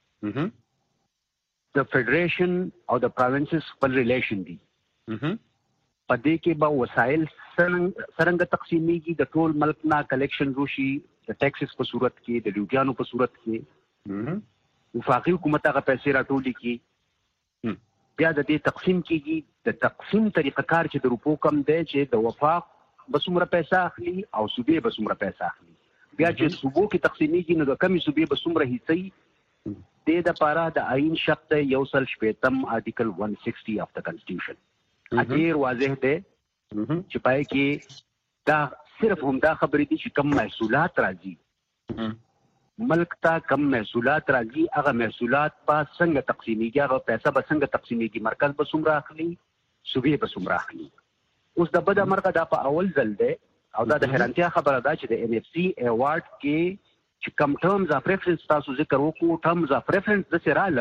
د فدریشن او د پروینسز خپل ریلیشن دي. په دې کې به وسایل څنګه تقسیمیږي د ټول ملک نه کلیکشن وشي د ټیکسز په صورت کې د ډیوټیانو په صورت کې وفاقي حکومت هغه پیسې راټولي کی بیا د دې تقسیم کیږي. د تقسیم طریقه کار چې د روپو کم دی چې د وفاق به څومره پیسې اخلي او صوبې به څومره پیسې اخلي. بیا چې صوبو کې تقسیمیږي نو د کمی صوبې به څومره حصې د لپاره د آئین شرط یو سل شپږم آرټیکل one sixty اف د کانسټیټیوشن ډیر واضح دی چې پای کې دا صرف هم دا خبرې دي چې کم محصولات راځي ملک ته کم محصولات راځي هغه محصولات په څنګه تقسیمیږي هغه پیسې به څنګه تقسیمیږي مرکز به څومره اخلي صوبې به څومره اخلي. اوس د بده مرګه دا په اول ځل دی او دا د حیرانتیا خبره ده چې د ان اف سی ایوارډ کې چې کم ټرمز اف ریفرنس تاسو ذکر وکړو ټرمز اف ریفرنس د سراله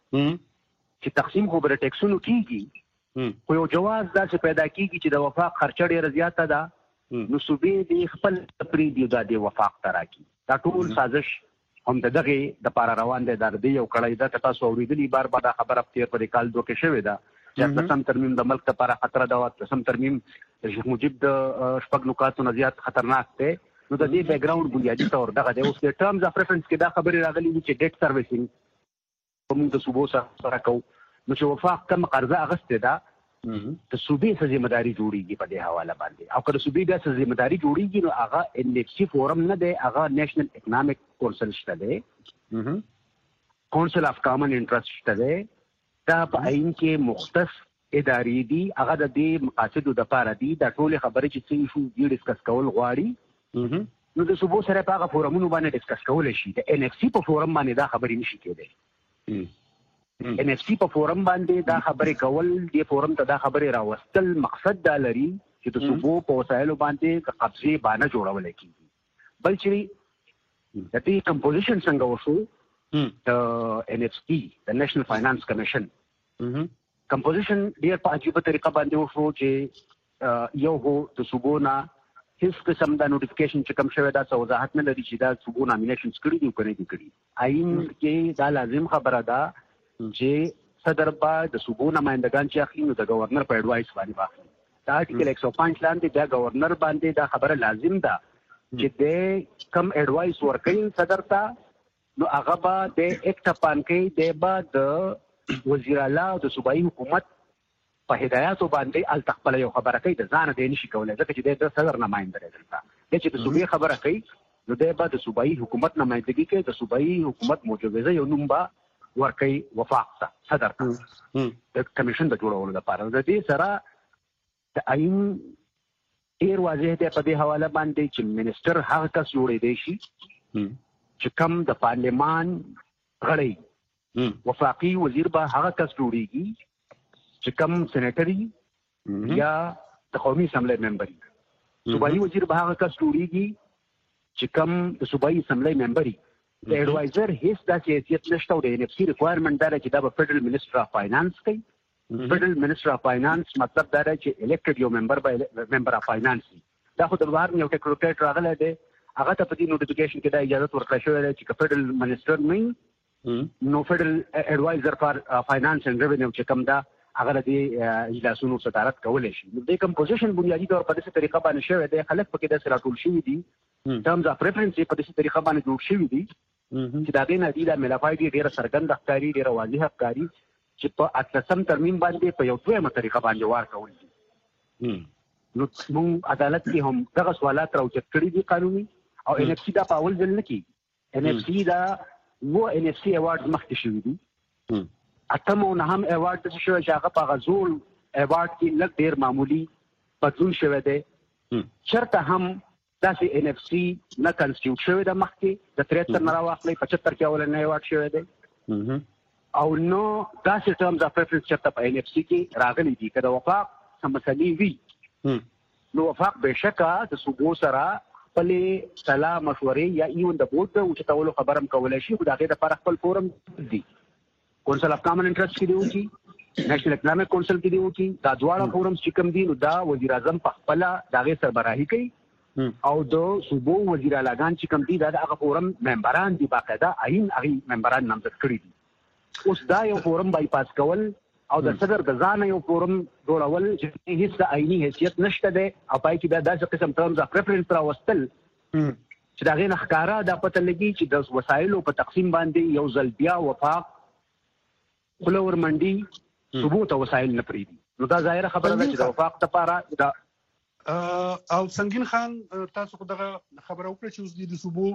چې تقسیم خو بر ټیکسونو کیږي خو یو جواز دا چې پیدا کیږي چې د وفاق خرچه ډیره زیاته ده نو صوبې د خپل پری دی د وفاق تراکي دا ټول سازش هم دغه د پارا روان دي د یو کړی دا تاسو اوریدلی بار بار خبره په پر کال دوه کې شوې ده چې سم ترمیم د ملک لپاره خطر ده او سم ترمیم شیخ مجیب د شپږ نکاتو نه زیات خطرناک دی نو د دې بیک ګراوند بنیادی تور دغه د اوس د ټرمز اف ریفرنس کې دا خبره راغلي چې ډیټ سرویسینګ کوم د صوبو سره کو نو چې وفاق کم قرضه اغسته ده د صوبې څخه ذمہ داری جوړیږي په دې حواله باندې او کله صوبې د ذمہ داری جوړیږي نو هغه ان اف سی فورم نه دی هغه نېشنل اکونومیک کونسل شته دی کونسل اف کامن انټرست شته دی دا په عین کې مختص ادارې دي هغه د دې مقاصدو د پاره دي دا ټول خبرې چې څه شو دي ډیسکس کول غواړي نو د صوبو سره په هغه فورمونو باندې ډیسکس کول شي د ان اف سی په فورم باندې دا خبرې نشي کېدای ان اف سی په فورم باندې دا خبرې کول دی فورم ته دا خبرې راوستل مقصد دا لري چې د صوبو په وسایلو باندې قبضه باندې جوړول کیږي بل چې د دې کمپوزیشن څنګه وشو د ان اف سی د نېشنل فاینانس کمیشن کمپوزیشن ډیر په عجیبه طریقه باندې وشو چې یو هو د صوبو نه هیڅ قسم د نوټیفیکیشن چې کوم شوی دا څه وضاحت نه لري چې دا صوبو نامینیشنز کړي دي او کنه دي کړي عین کې دا لازم خبره ده چې صدر با د صوبو نمائندگان چې اخلي نو د گورنر په اډوایس باندې واخلي دا ارټیکل ایک سو پنځه لاندې د گورنر باندې دا خبره لازم ده چې د کم اډوایس ورکړي صدر ته نو هغه به د اکټ پان کې د با د وزیر اعلی او د صوبایي حکومت په هدایاتو باندې ال تخپل یو خبره کوي د ځان د نشي کولای ځکه چې د صدر نمائنده دی دلته چې د صوبې خبره کوي نو د با د صوبایي حکومت نمائندګي کوي د صوبایي حکومت موجوده یو نوم با ورکی وفاق ته صدر ته د کمیشن د جوړولو لپاره د دې سره د عین ډیر واضح دی په دې حواله باندې چې منیسټر هغه کس جوړې دی شي چې کم د پارلیمان غړی وفاقي وزیر به هغه کس جوړیږي چې کم سېنیټري یا د قومي اسمبلی ممبر صوبایي وزیر به هغه کس جوړیږي چې کم د صوبایي اسمبلی ممبر د ایڈوایزر هیڅ داسې حیثیت نشته او د ان اف سی ریکوایرمنټ دا چې دا به فدرل منسټر اف فاینانس کوي فدرل منسټر اف فاینانس مطلب دا چې الیکټډ یو ممبر به ممبر اف فاینانس دا خو د بهر یو ټیکنوکریټ راغلی دی هغه ته په دې نوټیفیکیشن کې دا اجازه ورکړل شوې ده چې فدرل منسټر نه نو فدرل ایڈوایزر فار فاینانس اینڈ ریونیو چې کوم دا هغه د اجلاسونو صدارت کولای شي نو د کمپوزیشن بنیادی طور په دې طریقه باندې شوی دی خلک پکې د سره ټول شوی دي ټرمز اف ریفرنس په دې طریقه باندې جوړ شوی دي چې دا غي نه دي د ملافای دي ډیره سرګند ښکاری ډیره واضح ښکاری چې په اتلسم ترمیم باندې په یو دویمه طریقه باندې وار کول دي نو موږ عدالت کې هم دغه سوالات راوچت کړي دي قانوني او ان اف سی دا په اول ځل نه کې ان اف سی دا وو ان اف سی ایوارډ مخکې شوی دي اتمو نه هم ایوارډ څه شوی چې هغه په غزول ایوارډ کې لږ ډیر معمولی بدلون شوی دی چرته هم داسې ان اف سی نه کنسټیټیوټ شوی د مخکې د تریهتر نه راواخلئ پچهتر کې اولنی ایوارډ شوی دی او نو داسې ټرمز اف ریفرنس چېرته په ان اف سی کې راغلي دي که د وفاق څه مسلې وي نو وفاق بېشکه د صوبو سره خپلې سلا مشورې یا ایون د بورډ د اوچتولو خبره هم کولی شي خو د هغې دپاره خپل فورم دي کونسل اف کامن انټرست کې دي وکړي نېشنل اکنامک کونسل کې دي وکړي دا دواړه فورمز چې کوم دي نو دا وزیر اعظم په خپله د هغې سربراهي کوي او د صوبو وزیر اعلیګان چې کوم دي دا د هغه فورم ممبران دي باقاعده عین هغې ممبران نامزد کړي دي اوس دا یو فورم بایپاس کول او د صدر د ځانه یو فورم جوړول چې هیڅ د عیني حیثیت نشته دی او پای کې بیا داسې قسم ټرمز اف ریفرنس راوستل چې د هغې نه ښکاره دا پته لګي چې د وسایلو په تقسیم باندې یو ځل بیا وفاق خوله ورمنډي صوبو ته وسایل نه پرېږدي نو دا ظاهره خبره ده چې د وفاق دپاره دا او سنگین خان تاسو خو دغه خبره وکړه چې اوس د صوبو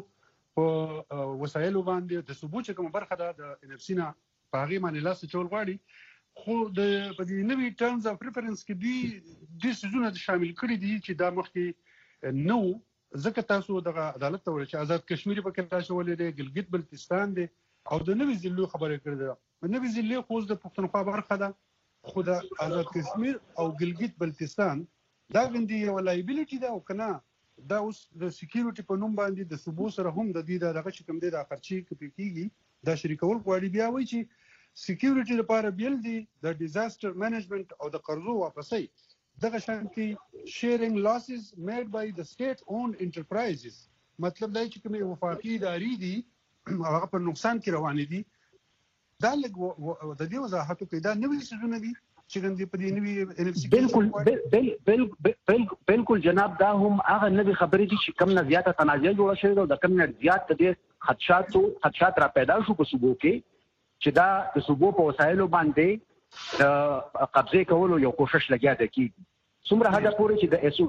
په وسایلو باندې د صوبو چې کومه برخه ده د ان اف سی نه په هغې باندې لاس اچول غواړي خو د په دې نوي ټرمز اف ریفرنس کې دي دې څیزونه شامل کړي دي چې دا مخکې نه وو ځکه تاسو دغه عدالت ته وویل چې آزاد کشمیر پکې راچولی دی ګلګت بلتستان دی او د نوي ضلعو خبره کړې ده نوي ضلعې خو اوس د پښتونخوا برخه ده خو د آزاد کشمیر او ګلګت بلتستان دا غندي یو لایبیلیټي ده او کنه دا اوس د سکیورټي په نوم باندې د صوبو سره هم د دې دغه چې کوم دی د خرچي کیږي دا شریکول غواړي. بیا وایي چې سکیورټي لپاره بیل دي د ډیزاستر مینجمنت او د قرضو واپسۍ دغه شانتي شیرینګ لاسز میډ بای د سټیټ اون انټرپرایزز. مطلب دا چې کومه وفاقي ادارې دي هغه په نقصان کې روان دي. دا لږ د دې وضاحت کوي دا نوې سيزونه دي چې ګندې په دې نوې ان اف سی بالکل بالکل بالکل جناب دا هم هغه نوې خبرې دي چې کم نه زیاته تنازع جوړه شوې ده او د کم نه زیات د خدشاتو خدشات را پیدا شو په صوبو کې چې دا د صوبو په وسایلو باندې د قبضه کولو یو کوشش لګیا دی کیږي. څومره حدا پورې چې د ایسو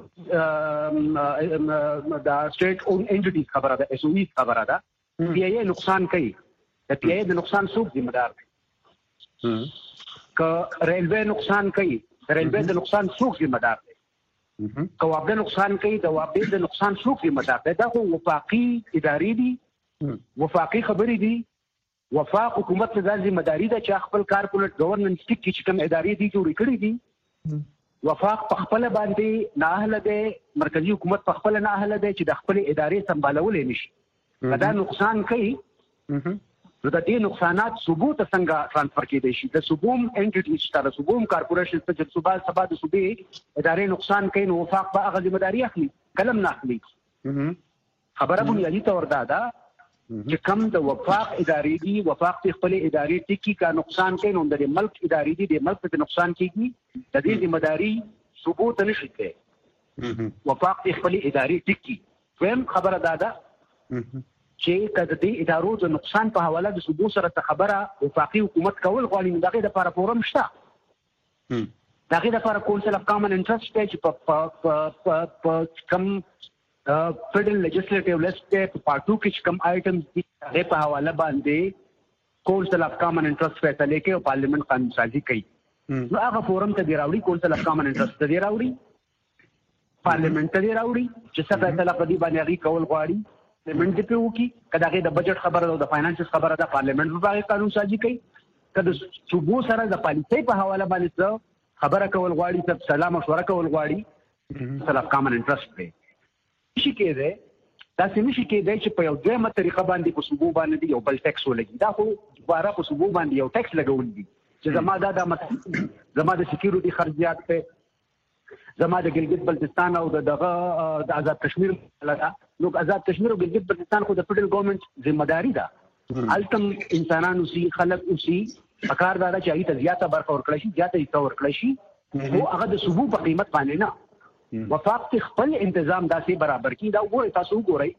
د سټیټ اون انټیټیز خبره ده ایسو ای خبره ده پی ای نقصان کوي. د پی ای د نقصان څوک ذمہ دار دی؟ که ریلوے نقصان کوي د ریلوے د نقصان څوک ذمہ دار دی؟ که وابده نقصان کوي د وابده د نقصان څوک ذمہ دار دی؟ دا خو وفاقي ادارې دي وفاقي خبرې دي. وفاق حکومت ته د ذمہ داری ده چې خپل کارپوریټ ګورننس ټیک چې کوم ادارې دي جوړې کړې دي. وفاق په خپل باندې نه اهل دی مرکزی حکومت په خپل نه اهل دی چې د خپل ادارې سمبالولې نشي. دا نقصان کوي نو د دې نقصانات ثبوت څنګه ترانسفر کېدای شي؟ د صوبوم انټیټیز ته صوبوم کارپوریشن ته چې صوبا سبا د صوبې ادارې نقصان کوي نو وفاق به هغه ذمہ داری اخلي کلم نه اخلي. خبره بنیادی تور دا ده چې کم د وفاق ادارې دي وفاق په خپل ادارې ټکی کا نقصان کوي نو د ملک ادارې دي د ملک ته نقصان کیږي د دې ذمہ داری ثبوت نشي کوي. وفاق په خپل ادارې ټکی فهم خبره دا ده چې کله د ادارو د نقصان په حواله د صوبو سره خبره وفاقي حکومت کول غواړي نو دغه د لپاره فورم شته. دغه د لپاره کونسل اف کامن انټرست چې په په کم فیډرل لیجسلیټیو لیست په پارټو کې کم آیټمز دي هغه په حواله باندې کونسل اف کامن انټرست فیصله کوي او پارلیمنت قانون سازي کوي. نو هغه فورم ته دی راوړي کونسل اف کامن انټرست ته دی راوړي پارلیمنت ته دی راوړي چې څه فیصله په دې باندې هغه کول غواړي. پارلیمنت دې په وکی کله هغه د بجټ خبره او د فاینانس خبره ده پارلیمنت په هغه قانون سازي کوي. کله صوبو سره د پالیسۍ په حواله باندې خبره کول غواړي چې سلام مشوره کول غواړي سلام کامن انټرست دی شي کېده دا سمې شي کېده چې په یو ځمه طریقه باندې په صوبو باندې یو بل ټیکس ولګي. دا خو بارا په صوبو باندې یو ټیکس لګول دي چې زما دا د زما د سکیورټي خرجيات ته زما د ګلګت بلتستان او دغه د آزاد کشمیر لګا نو آزاد کشمیر او ګلګت بلتستان خو د فدرل ګورنمنت ذمہ داری ده. التم انسانانو سي خلک اوسي پکار دا چې ایت زیاته برخه ورکړي شي زیاته ایت ورکړي شي او هغه د صوبو په قیمت باندې نه وفاق خپل تنظیم داسې برابر کی دا وګورئ تاسو وګورئ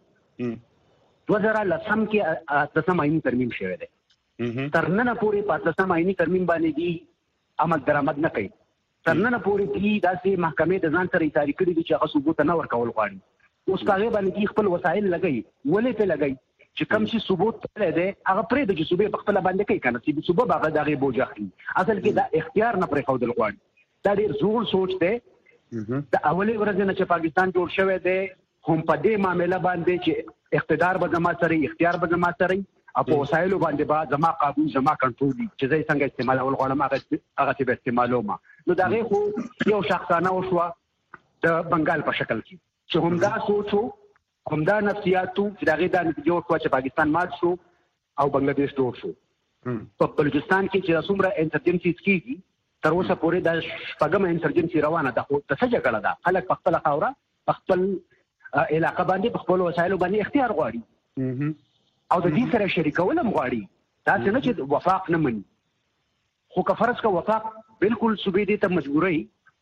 دوه زره لسم کې تاسو آئینی ترمیم شوه ده تر نن پورې په تاسو آئینی ترمیم باندې دي عمل درآمد نه کوي. تر نن پورې دي داسې محکمې د ځان سره تاریخ کړي دي چې هغه صوبو ته نه ورکول غواړي. اوس هغه باندې خپل وسایل لګي ولې ته لګي چې کوم شي ثبوت ته ده هغه پرې د صوبې په خپل باندې کوي کنه چې صوبه باغ دغه بوج اخلي. اصل کې دا اختیار نه پرې خو د غواړي. دا ډېر زوړ سوچ ده. د اولي ورځ نه چې پاکستان جوړ شوی دی هم په دې معاملې باندې چې اقتدار به زما سره اختیار به زما سره او په وسایلو باندې به زما قابو زما کنټرول دي چې زه څنګه استعمالول غواړم هغه هغه به استعمالوم. نو دا غي خو یو شخصانه او شو د بنگال په شکل کې چې هم دا سوچو هم دا نفسیاتو چې دا غي دا جوړ شو چې پاکستان مات شو او بنگلاديش جوړ شو. په بلوچستان کې چې څومره انسرجنسي کیږي تر اوسه پورې د شپږم انسرجنسي روانه ده خو د څه جګړه ده خلک په خپل خاوره په خپل علاقه باندې په خپل وسایلو باندې اختیار غواړي او د دې سره شریکول هم غواړي. دا څنګه چې وفاق نه مني خو که فرض کا وفاق بالکل صوبې دې ته مجبورای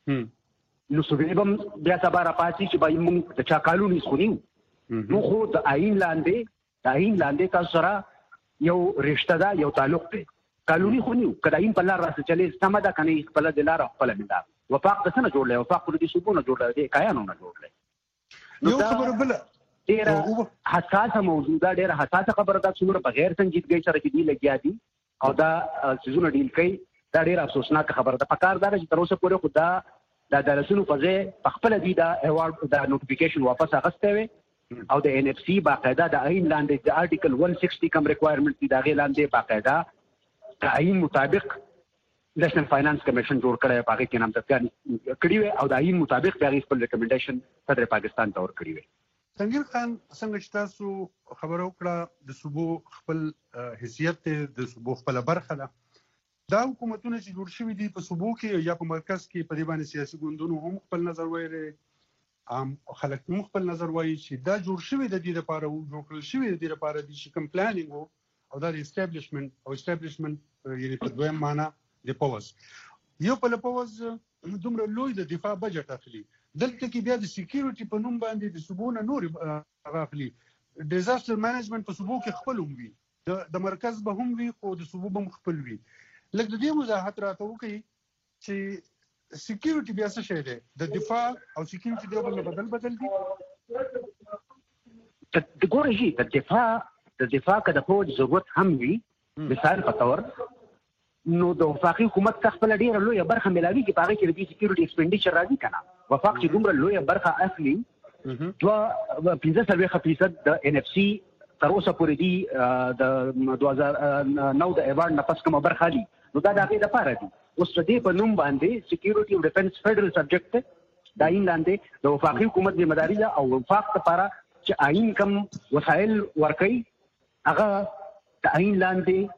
نو صوبې به بیا سبا را پاتې چې به موږ د چا قانون اسخونیو نو خو د آئین لاندې د آئین لاندې تاسو سره یو رشتہ ده یو تعلق دی قانوني خونیو کدایم په لار راځي چې سم ده کني خپل د لار خپل مندا وفاق د څه نه جوړل وفاق د دې صوبونه جوړل دي کایانو نه جوړل. یو خبره بل ډېر حساسه موضوع ده ډېر حساسه خبره ده څومره بغیر سنجیدګۍ سره کې دی لګیا دي او دا سيزونه ډیل کوي دا ډېر افسوسناک خبره ده. پکار دا چې تر اوسه پورې خدا د عدالتونو په ځای خپل دي دا ایوارډ دا نوټیفیکیشن واپس اخیسته وي او د ان اف سی باقاعده د آئین لاندې د آرټیکل one sixty کم ریکوایرمنټ دي دا غي لاندې باقاعده د آئین مطابق نېشنل فاینانس کمیشن جوړ کړی په هغه کې نامزدګي کړی وي او د آئین مطابق د خپل ریکمنډیشن صدر پاکستان ته ور کړی وي. سنگین خان څنګه چې تاسو خبرو کړه د صوبو خپل حیثیت د صوبو خپل برخه ده دا حکومتونه چې جوړ شوي دي په صوبو کې یا په مرکز کې په دې باندې سیاسي ګوندونو هم خپل نظر وایي عام خلک هم خپل نظر وایي چې دا جوړ شوي د دې لپاره او جوړ کړل شوي د دې لپاره دي چې کوم پلانینګ او دا اسټابلیشمنت او اسټابلیشمنت یعنی په دویم معنا د پاوز یو په پاوز دومره لوی د دفاع بجټ اخلي دلته کې بیا د سکیورټي په نوم باندې د صوبونه نور غاخلي ډیزاستر مینجمنت په صوبو کې خپل هم وي د مرکز به هم وي او د صوبو به خپل وي لکه د دې وضاحت راته وکړي چې سکیورټي بیا څه شی دی د دفاع او سکیورټي د بل بدل بدل دي د ګورې د دفاع د دفاع کده فوج ضرورت هم وي مثال په تور نو د وفاقي حکومت څخه خپل ډیره لوی برخه ملاوي کې پاره کې د سکیورټي ایکسپنډیچر راځي کنه وفاق چې دومره لوی برخه اخلي دوه پنځه سلوي فیصد د ان اف سي تر اوسه پورې دی د دوه هزار نو د ایوارډ نه پس کومه برخه دي نو دا د هغې دپاره دي اوس د دې په نوم باندې سکیورټي او ډیفنس فیډرل سبجیکټ دی دا آئین لاندې د وفاقي حکومت ذمهداري ده او وفاق دپاره چې آئین کم وسایل ورکوي هغه د آئین لاندې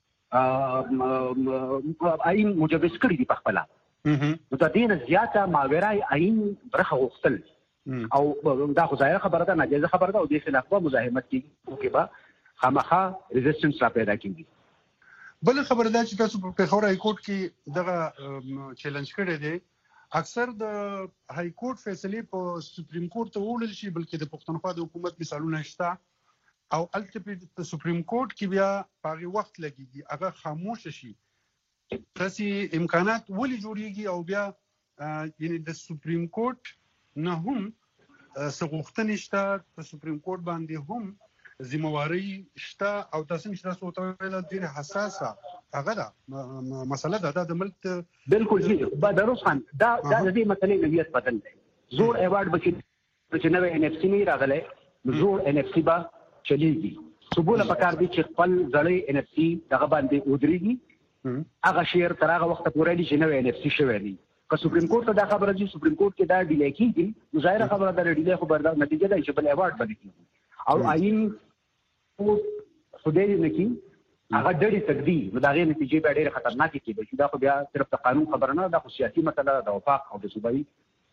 آئین مجوز کړي دي په خپله نو د دې نه زیاته ماورای آئین برخه غوښتل او دا خو ظاهره خبره ده ناجیزه خبره ده او دې خلاف به مزاحمت کېږي او کې به خامخا ریزسټنس را پیدا کېږي بل خبره ده چې تاسو په پېښور های کورټ کې دغه چیلنج کړی دی اکثر د های کورټ فیصلې په سپریم کورټ ته وړل شي بلکې د پښتونخوا د حکومت مثالونه شته او الته په سپریم کورټ کې بیا په وخت لګيږي هغه خاموش شي تاسو امکانات ولې جوړیږي او بیا یعنی د سپریم کورټ نه هم سغوښتنې شته په سپریم کورټ باندې هم ذمہواری شته او تاسو چې تاسو ته ویل ډیره حساسه هغه ده مسله ده د ملک بالکل جی بدروس خان دا د دې مسلې نویت بدل دی زور ایوارډ بچي چې نوې ان اف سی نه راغله زور ان اف سی با چلیږي صوبونه پکار دي چې خپل ځړې ان اف سی دغه باندې ودرېږي هغه شیر تر هغه وخت پورې دي چې نوې ان اف سی شوی دی که سپریم کورټ ته دا خبره دي سپریم کورټ کې دا ډیلی کېږي نو ظاهره خبره ده ډیلی خو بردار نتیجه ده چې بل ایوارډ باندې کېږي او آئین خدای نه کی هغه ډېری تقدی نو دا غي نتیجې به ډېر خطرناک کېږي چې دا خو بیا صرف د قانون خبره نه ده خو سیاسي مسله ده د وفاق او د صوبایي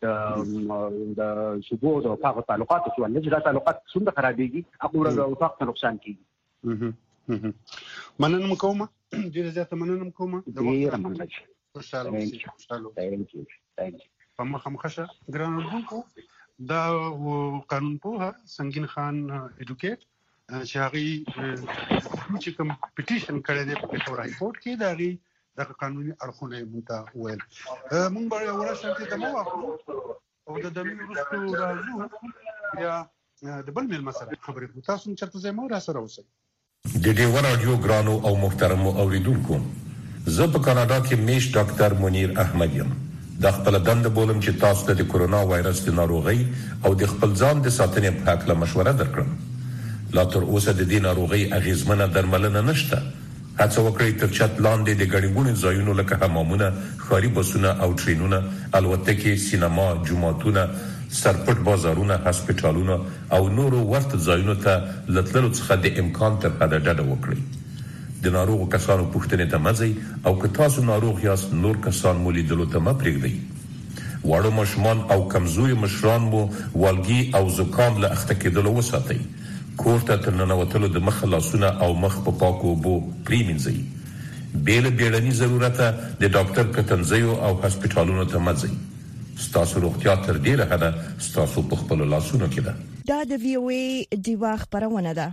د صوبو د وفاق تعلقات چې ولې دا تعلقات څنګه خرابېږي هغه د وفاق ته نقصان کېږي مننه کوم ډېر زیاته مننه کوم ډېر مننه خوشاله خوشاله په مخه مخشه ګران اردوونکو دا قانون پوها سنگین خان ایډوکیټ چې هغه چې کوم پټیشن کړی دی په پېښور های کورټ کې دا غي د قانوني اړخونه مونږ ویل مونږ به ورسره چې دمو او د دمو وروسته راځو یا د بل مل مسله خبرې کوو تاسو چې تاسو مو را سره اوسئ د دې ور رادیو ګرانو او محترم اوریدونکو زه په کاناډا کې میش ډاکټر منیر احمد یم د خپل دند بولم چې تاسو ته د کورونا وایرس د ناروغي او د خپل ځان د ساتنې په اړه مشوره درکړم لا تر اوسه د دې ناروغي اغیزمنه درملنه نشته هڅه وکړئ تر چت لاندې د ګڼګونو ځایونو لکه حمامونه ښاري بسونه او ټرینونه الوتکې سینما جوماتونه سرپټ بازارونه هسپټالونه او نورو ورته ځایونو ته لتللو څخه د امکان تر حده ډډه وکړئ د ناروغو کسانو پوښتنې ته مزئ او که تاسو ناروغ یاست نور کسان مو لیدلو ته مه پرېږدئ واړه ماشومان او کمزوري مشران مو والګي او زکام له اخته کېدلو وساتئ کور ته تر ننوتلو د مخ لاسونه او مخ په پاکو اوبو پریمنځئ بېله بیړني ضرورته د ډاکټر کتنځیو او هسپټالونو ته مه ځئ ستاسو روغتیا تر ډېره حده ستاسو په خپلو لاسونو کې ده دا د وی او ای ډیوا خبرونه ده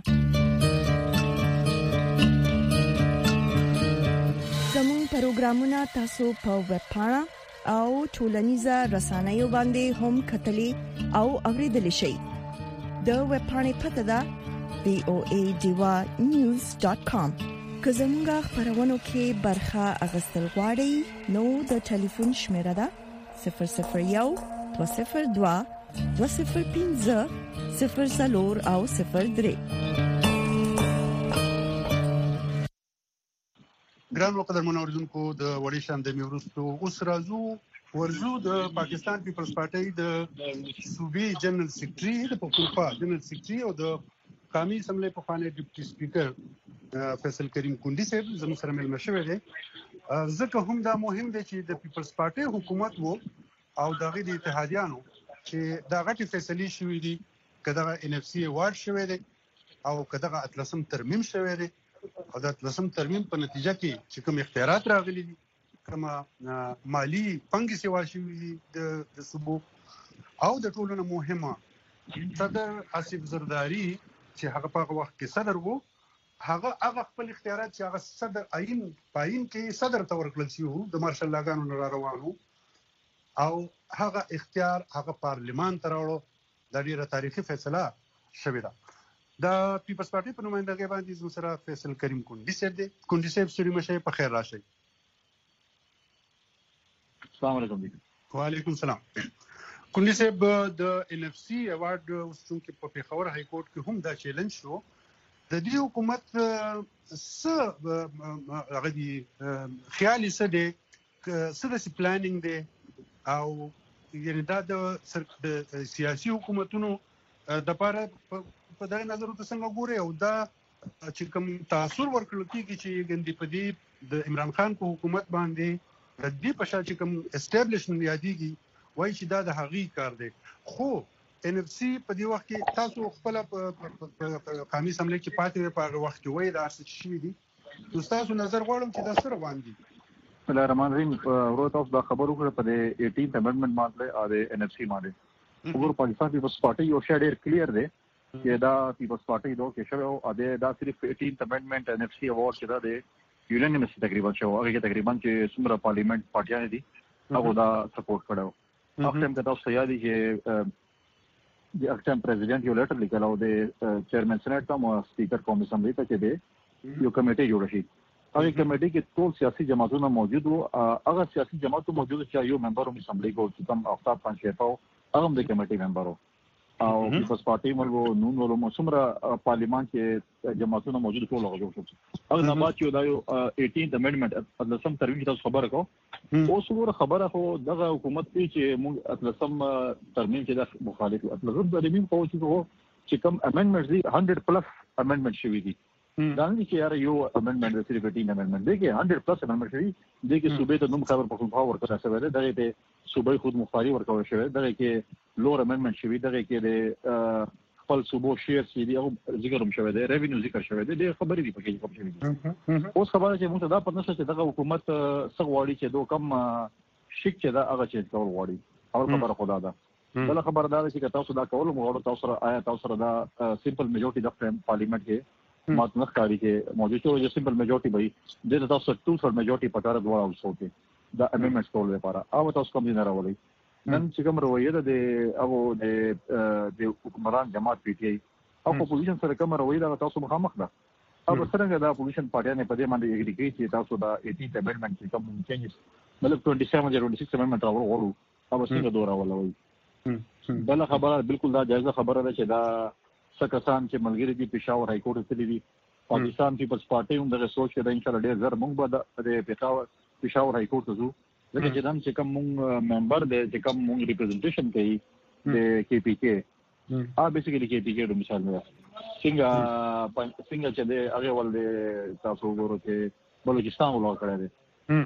زموږ پروګرامونه تاسو په ویب پاڼه او ټولنیزه رسنیو باندې هم کتلي او اوریدلی شئ د ویب پاڼې پته ده وی او ای ډیوا نیوز ډاټ کام که زموږ خبرونو کې برخه اغوستل غواړئ نو د ټلیفون شمیره ده صفر صفر یو دوه صفر دوه دوه صفر پنځه صفر څلور او صفر درې ګران وقدر منوردونکو د وړي شان د میورستو اوس راځو ورزو د پاکستان پیپلز پارټي د صوبې جنرال سیکریټري د پښتونخوا جنرال سیکریټري او د قومي اسمبلی په خانه ډیپټي سپیکر فیصل کریم کندي صاحب زموږ سره مل مشوي دي. ځکه هم دا مهم دی چې د پیپلز پارټي حکومت وو او دغه د اتحادیانو چې دا غټي فیصلې شوې دي کله ان اف سی وارد شوې دي او کله اتلسم ترمیم شوې دي او د اتلسم ترمیم په نتیجه کې چې کوم اختیارات راغلي دي کما مالی پنګ سیوا شوې دي د صوبو او د ټولو نه مهمه صدر آصف زرداری چې هغه په وخت کې صدر وو هغه هغه خپل اختیارات چې هغه صدر عین پاین کې صدر ته ورکړل شي د مارشل لاګانو نه روانو او هغه اختیار هغه پارلیمان ته راوړو د ډیره تاریخي فیصله شوې ده. د پیپلز پارټي په نمائندګۍ باندې زموږ سره فیصل کریم کندي صاحب دی. کندي صاحب سوري مشه په خیر راشي. السلام علیکم. وعلیکم السلام. کندي صاحب د ان اف سی ایوارډ وستون کې په پیښور های کورټ کې هم دا چیلنج شو د دې حکومت څه هغه دي خیالي څه دی څه د پلانینګ دی او یعنی دا د سیاسي حکومتونو د لپاره په دغه نظر ته څنګه ګوري او دا چې کوم تاثیر ورکړل کیږي چې ګندې په دې د عمران خان په حکومت باندې د دې په شان چې کوم اسټابلیشمنت یادېږي وایي چې دا د هغې کار دی. خو ان اف سی په دې وخت کې تاسو خپل په قومي اسمبلی کې پاتې په هغه وخت کې وایي دا څه شي دي نو تاسو نظر غواړم چې دا سره باندې بسم الله الرحمن الرحیم. ورو تاسو دا خبر وکړه په دې ایټینث امندمنت باندې او د ان اف سی باندې وګورئ پاکستان پیپلز پارټي یو شی ډېر کلیر دی چې دا پیپلز پارټي دوه کې شوی او دا صرف ایټینث امندمنت ان اف سی اوارډ چې دا دی یونانیمس تقریبا شو هغه کې تقریبا چې څومره پارلیمنت پارټیان دي هغه دا سپورټ کړو. هغه ټیم کې تاسو یاد دي چې د اکټم پریزیډنټ یو لیټر لیکل او د چیرمن سېنات ته او سپیکر قومي اسمبلی ته چې دی یو کمیټه جوړ شي. هغه کمیټه کې ټول سیاسي جماعتونه موجود وو. هغه سیاسي جماعتونه موجود چې یو ممبر هم اسمبلی کو چې کوم افتاب خان شیپاو هغه د کمیټې ممبر وو او پیپلز پارټي ملګرو نون ولو مسمره پارلیمان کې جماعتونه موجود ټول هغه جوړ شو. هغه نه بعد چې دا یو ایټینث امندمنت اتلسم ترمیم تاسو خبره کو اوس ور خبره خو دغه حکومت چې موږ اتلسم ترمیم کې د مخالف اتلسم ترمیم په چې کوم امندمنت دي هندرد پلس امندمنت شوی دي دا نه چې یاره یو امندمنت د صرف ایټین امندمنت دی کې هندرد پلس امندمنت شوی دی کې صوبې ته نوم خبر پښتونخوا ورکړل شوی دی دغه ته صوبې خود مختاري ورکول شوی دغه کې لور امندمنت شوی دغه کې د خپل صوبو شیر چې دی او ذکر هم شوی دی ریوینیو ذکر شوی دی د خبرې دی پکې کوم شوی دی. اوس خبره چې موږ ته دا پته نشته چې دغه حکومت څنګه غواړي چې دوه کم شیک چې دا هغه چې کول غواړي او خبره خدا ده. بل خبره دا چې تاسو دا کول مو تاسو سره آیا تاسو سره دا سمپل میجورټي د پارلیمنت کې ماته نخکاری کې موجود شو چې سمپل میجورټي به د تاسو ټو ثرډ میجورټي پکاره دوه اوسو کې دا امندمنټ کول لپاره او تاسو کوم نه راولي نن چې کوم رویه ده د هغه د د حکومران جماعت پی ټی آی او اپوزیشن سره کوم رویه ده تاسو مخامخ ده او څنګه د اپوزیشن پارټیانه په دې باندې اګری کوي چې تاسو دا ایټینث امندمنت چې کوم چینجز مطلب ټوئنټي سیون ټوئنټي سکس امندمنت راوړو او څنګه دوه راولوي. بل خبره بالکل دا جایزه خبره ده چې دا سکسان چې ملګری دي پېښور های کورټ ته دي پاکستان پیپلز پارټي هم دغه سوچ کړي ان شاء الله ډېر زر موږ به د پېښور پېښور های کورټ ته ځو ځکه چې نن چې کوم موږ ممبر دی چې کوم موږ ریپرزنټیشن کوي د کې پی کې ا بیسیکلی کې پی کې د مثال نه څنګه څنګه چې د هغه ول د تاسو ورو کې بلوچستان ولور کړی دی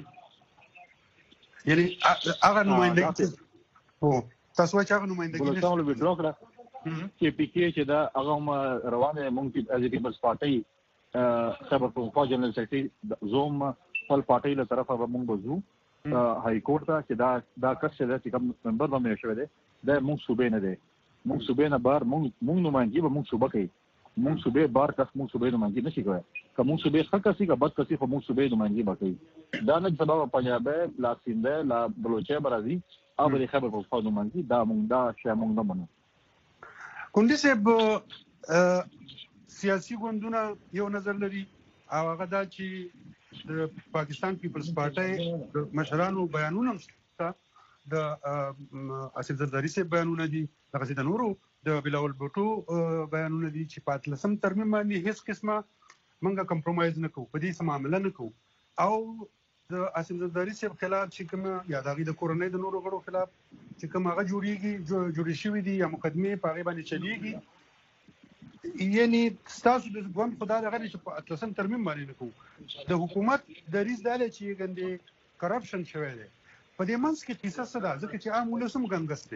یعنی هغه نمائندګي او تاسو چې هغه نمائندګي بلوچستان ولور وډرا کړه کې پی کې چې دا هغه روانه مونږ چې از پیپلز پارټي خبر پښتونخوا جنرال سیکریټري زوم خپل پارټي له طرفه مونږ وځو های کورټ ته چې دا دا کس چې کوم ممبر باندې شوی دی دا مونږ صوبې نه دی مونږ صوبې نه بار مونږ مونږ نمائندګي به مونږ صوبه کوي مونږ صوبې بار کس مونږ صوبې نمائندګي نشي کوي که مونږ صوبې ښه کسي که بد کسي خو مونږ صوبې نمائندګي به کوي دا نه سبا پنجاب لا سینده لا بلوچستان برازي او د خبر پښتونخوا نمائندګي دا مونږ دا شی مونږ نه منو. کندي صاحب سیاسي ګوندونه یو نظر لري او هغه دا چې د پاکستان پیپلز پارټي د مشرانو بیانونه هم د آصف زرداری صاحب بیانونه دي دغه د نورو د بلاول بوټو بیانونه دي چې په اتلسم ترمیم باندې هیڅ قسمه منګه کمپرمایز نه کوو په دې سم معاملې نه کوو او د اسمزداري صاحب خلاف چې کوم یا د غي د کورنۍ د نورو غړو خلاف چې کوم هغه جوړیږي جوړې شوې دي یا مقدمه په هغه باندې چلیږي، یعنی تاسو د ګوند خدای دغه چې په اتلسم ترمیم باندې نکوه د حکومت د ریس داله چې ګندې کرپشن شوی دی په دې منځ کې قصه څه ده ځکه چې عام ولسم ګنګسته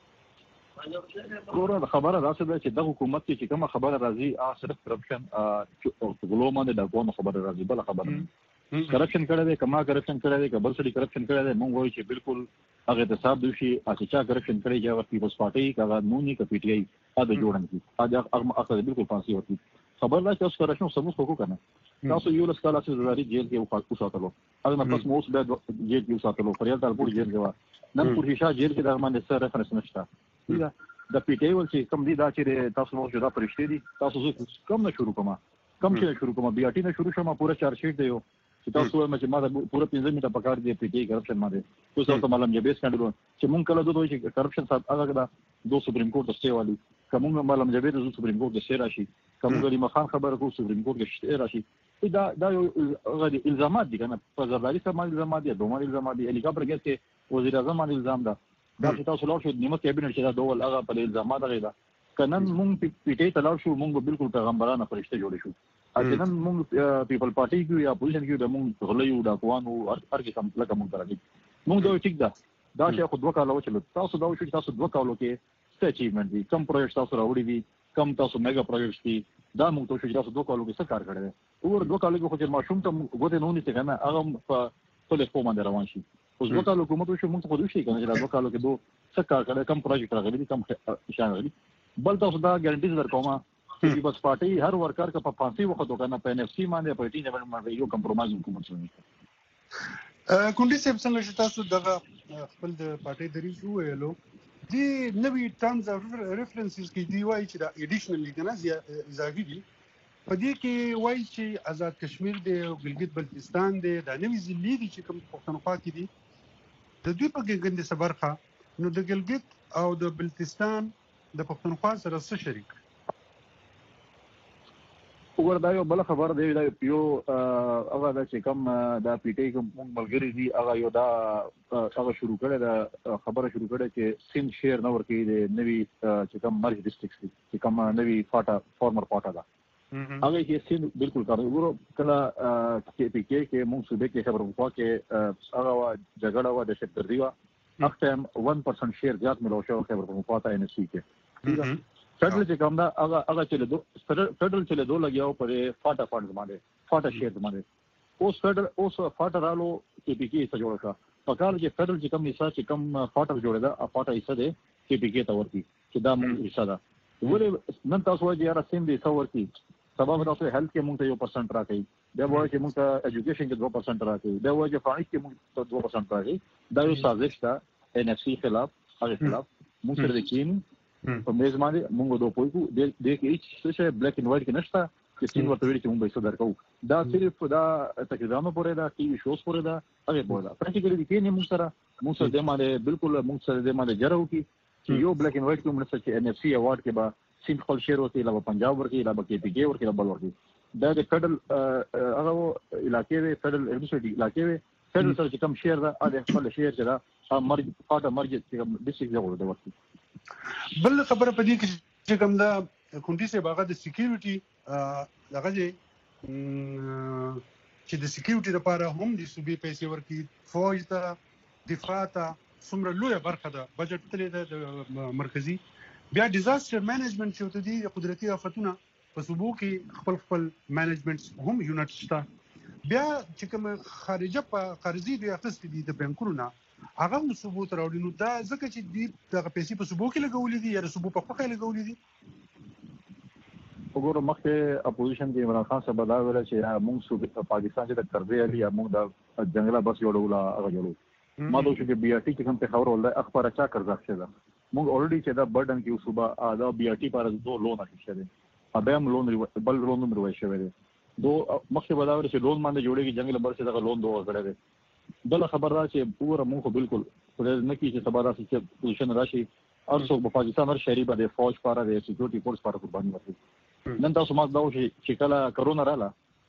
ګوره خبره راځي چې د حکومت کې چې کوم خبره راځي ا صرف کرپشن او غلو باندې د کوم خبره راځي بل خبره کرپشن کړه دې کما کرپشن کړه دې کبل سړي کرپشن کړه دې مونږ وایو چې بالکل هغه د حساب دوشي اچھا کرپشن کړي چې ورته پیپلز پارټي کاغه مونږ کې پی ټی آی دا جوړن کی اجا هغه بالکل فانسي ورته خبر لا چې اوس کرپشن سمو کو کنه تاسو یو لس کاله چې زاري جیل کې وخت وساتلو هغه نه پس موږ به جیل کې وساتلو فریاد تلپور جیل کې و نن پور هیڅ جیل کې د باندې سره ریفرنس نشته دا د پی ټی آی ول چې کم دي دا چې تاسو موږ جوړه پرشته دي تاسو کم نه شروع کوم کم چې شروع کوم بیا ټی نه شروع شوم پورا چارج شیټ دی چې تاسو وایم چې ما پورا پنځه میټه پکار دی پی ټی آی کرپشن باندې تاسو ته معلوم دی بیس کاندلو چې مونږ کله دوی چې کرپشن صاحب هغه دا دو سپریم کورټ د سټي والی کوم معلوم دی د سپریم کورټ د سټي راشي کوم غلی مخان خبره کو سپریم کورټ د سټي راشي دا دا یو غدي الزامات دي کنه په زردالي سره باندې الزامات دي دوه الزامات دي هلیکاپټر کې چې وزیر اعظم باندې الزام ده دا چې تاسو لاړ شو نیمه کابینټ چې دا ډول هغه په الزامات غیدا کنن مونږ پی ټی آی ته لاړ شو مونږ بالکل پیغمبرانه فرشته جوړ شو اته نن مونږ پیپل پارټي کې یا اپوزیشن کې د مونږ غلیو دا کوانو هر کې سم لکه مونږ راځي مونږ دوی ټیک ده دا چې خو دوه کاله وچلو تاسو دا وشو تاسو دوه کالو کې څه اچیومنت دي کم پروجیکټ تاسو راوړي دي کم تاسو میگا پروجیکټ دي دا مونږ ته چې تاسو دوه کالو کې څه کار کړی اور دوه کالو کې خو چې ماشوم ته غوته نه ونیسه کنه هغه په ټول په باندې روان شي اوس دوه کالو کومه شو مونږ خو دوی شي کنه چې دوه کالو کې دوه څه کار کړی کم پروجیکټ راغلي کم شان راغلي بل تاسو دا ګارانټي درکوم چې بس پارټي هر ورکر کا په پانسي وخت وکنه په ان اف سی باندې په ټی لیول باندې یو کمپرمایز حکومت شوی کونډي صاحب څنګه چې تاسو دغه خپل د پارټي دریځ ویلو دی نوی ټرمز اف ریفرنسز کې دی وایي چې دا اډیشنلی کنه اضافي دي په دې کې وایي چې آزاد کشمیر دی او ګلګت بلتستان دی دا نوی ځلې دي چې کوم پښتونخوا کې دي د دوی په ګنده صبرخه نو د ګلګت او د بلتستان د پښتونخوا سره څه شریک وګوره یو بل خبر دی دا یو هغه د چې کوم د پی ټی کوم ملګری دی هغه یو دا هغه شروع کړی دا خبره شروع کړی چې سین شیر نو ورکی د نوی چې کوم مرج ډیسټریکټ چې کوم نوی فاټا فارمر فاټا دا هغه کې سین بالکل کار وګوره کله چې پی ټی کې موږ صوبې کې خبرو کوو کې هغه جګړه و د شپږ وا اخ ټایم one percent شیر زیات ملو شو خبرو کوو پاته ان سی کې فدرل چې کوم دا هغه هغه چې له فدرل چې له دوه لګیاو پر فاټا فاټ باندې فاټا شیر باندې اوس فدرل اوس فاټا رالو چې پی کې څه جوړ کا په کال کې فدرل چې کوم حصہ چې کوم فاټا جوړه دا فاټا حصہ دی چې پی کې تا ورتي چې دا موږ حصہ دا ولې نن تاسو وایي یاره سیم دي څو ورتي سبب تاسو هیلث کې موږ ته یو پرسنټ راکړي دا وایي چې موږ ته ایجوکیشن کې دوه پرسنټ راکړي دا وایي چې فایس کې موږ ته دوه پرسنټ راکړي دا یو سازش ده ان اف سی خلاف هغه خلاف موږ سره د چین په میز باندې موږ دوه پویګو د دې کې هیڅ څه بلیک اینڈ وایټ کې نشته چې چین ورته ویل چې موږ به څه درکو دا صرف دا تقریبا پورې دا ټي وي شوز پورې دا هغه پورې دا پریکټیکلی کې نه موږ سره موږ سره د باندې بالکل موږ سره د باندې جره وکي چې یو بلیک اینڈ وایټ کوم نشته چې ان اف سی ایوارډ کې به سین خپل شیر ورته لا پنجاب ورته لا کې پی کې ورته بل ورته دا د فدرل هغه علاقې د فدرل یونیورسيټي علاقې فدرل سره چې کوم شیر دا د خپل شیر چې دا مرج فاټا مرج چې ډیسټریکټ جوړ دی ورته بل خبره پدې کې چې کوم دا کونډي سه باغ د سکیورټي دغه چې د سکیورټي لپاره هم د صوبې پیسې ورکړي فوج ته دفاع ته څومره لویه برخه ده بجټ تلې ده مرکزی بیا ډیزاستر مینجمنت چې ته دي قدرتي آفتونه په صوبو کې خپل خپل مینجمنت هم یونټ شته بیا چې کوم خارجه په قرضې دی اخستې دي د بانکونو هغه صوبو تر اورینو دا ځکه چې دی دغه پیسې په صوبو کې لګولې دي یا صوبو په خوخه لګولې دي وګوره مخکې اپوزیشن کې عمران خان صاحب دا ویل چې موږ صوبې پاکستان چې د قرضې علي موږ د جنگلا بس جوړول هغه جوړو ما دوی چې بي ار ټي کې کوم په خبر ولله اخبار چا قرض اخیسته موږ اوريدي چې دا برډن کې صوبه دا بي ار ټي پر دو لون اخیسته دي ابه هم لون بل لون مروي شوی دی دو مخکې بداور چې لون باندې جوړيږي جنگل بر څه دغه لون دوه غړي دي بل خبر را چې پوره موږ بالکل پرې نه کې چې سبا راشي چې پوزیشن راشي او څو په پاکستان هر شهري باندې فوج پاره د سکیورټي فورس پاره قرباني ورکړي نن تاسو ما دا و چې کله کرونا رااله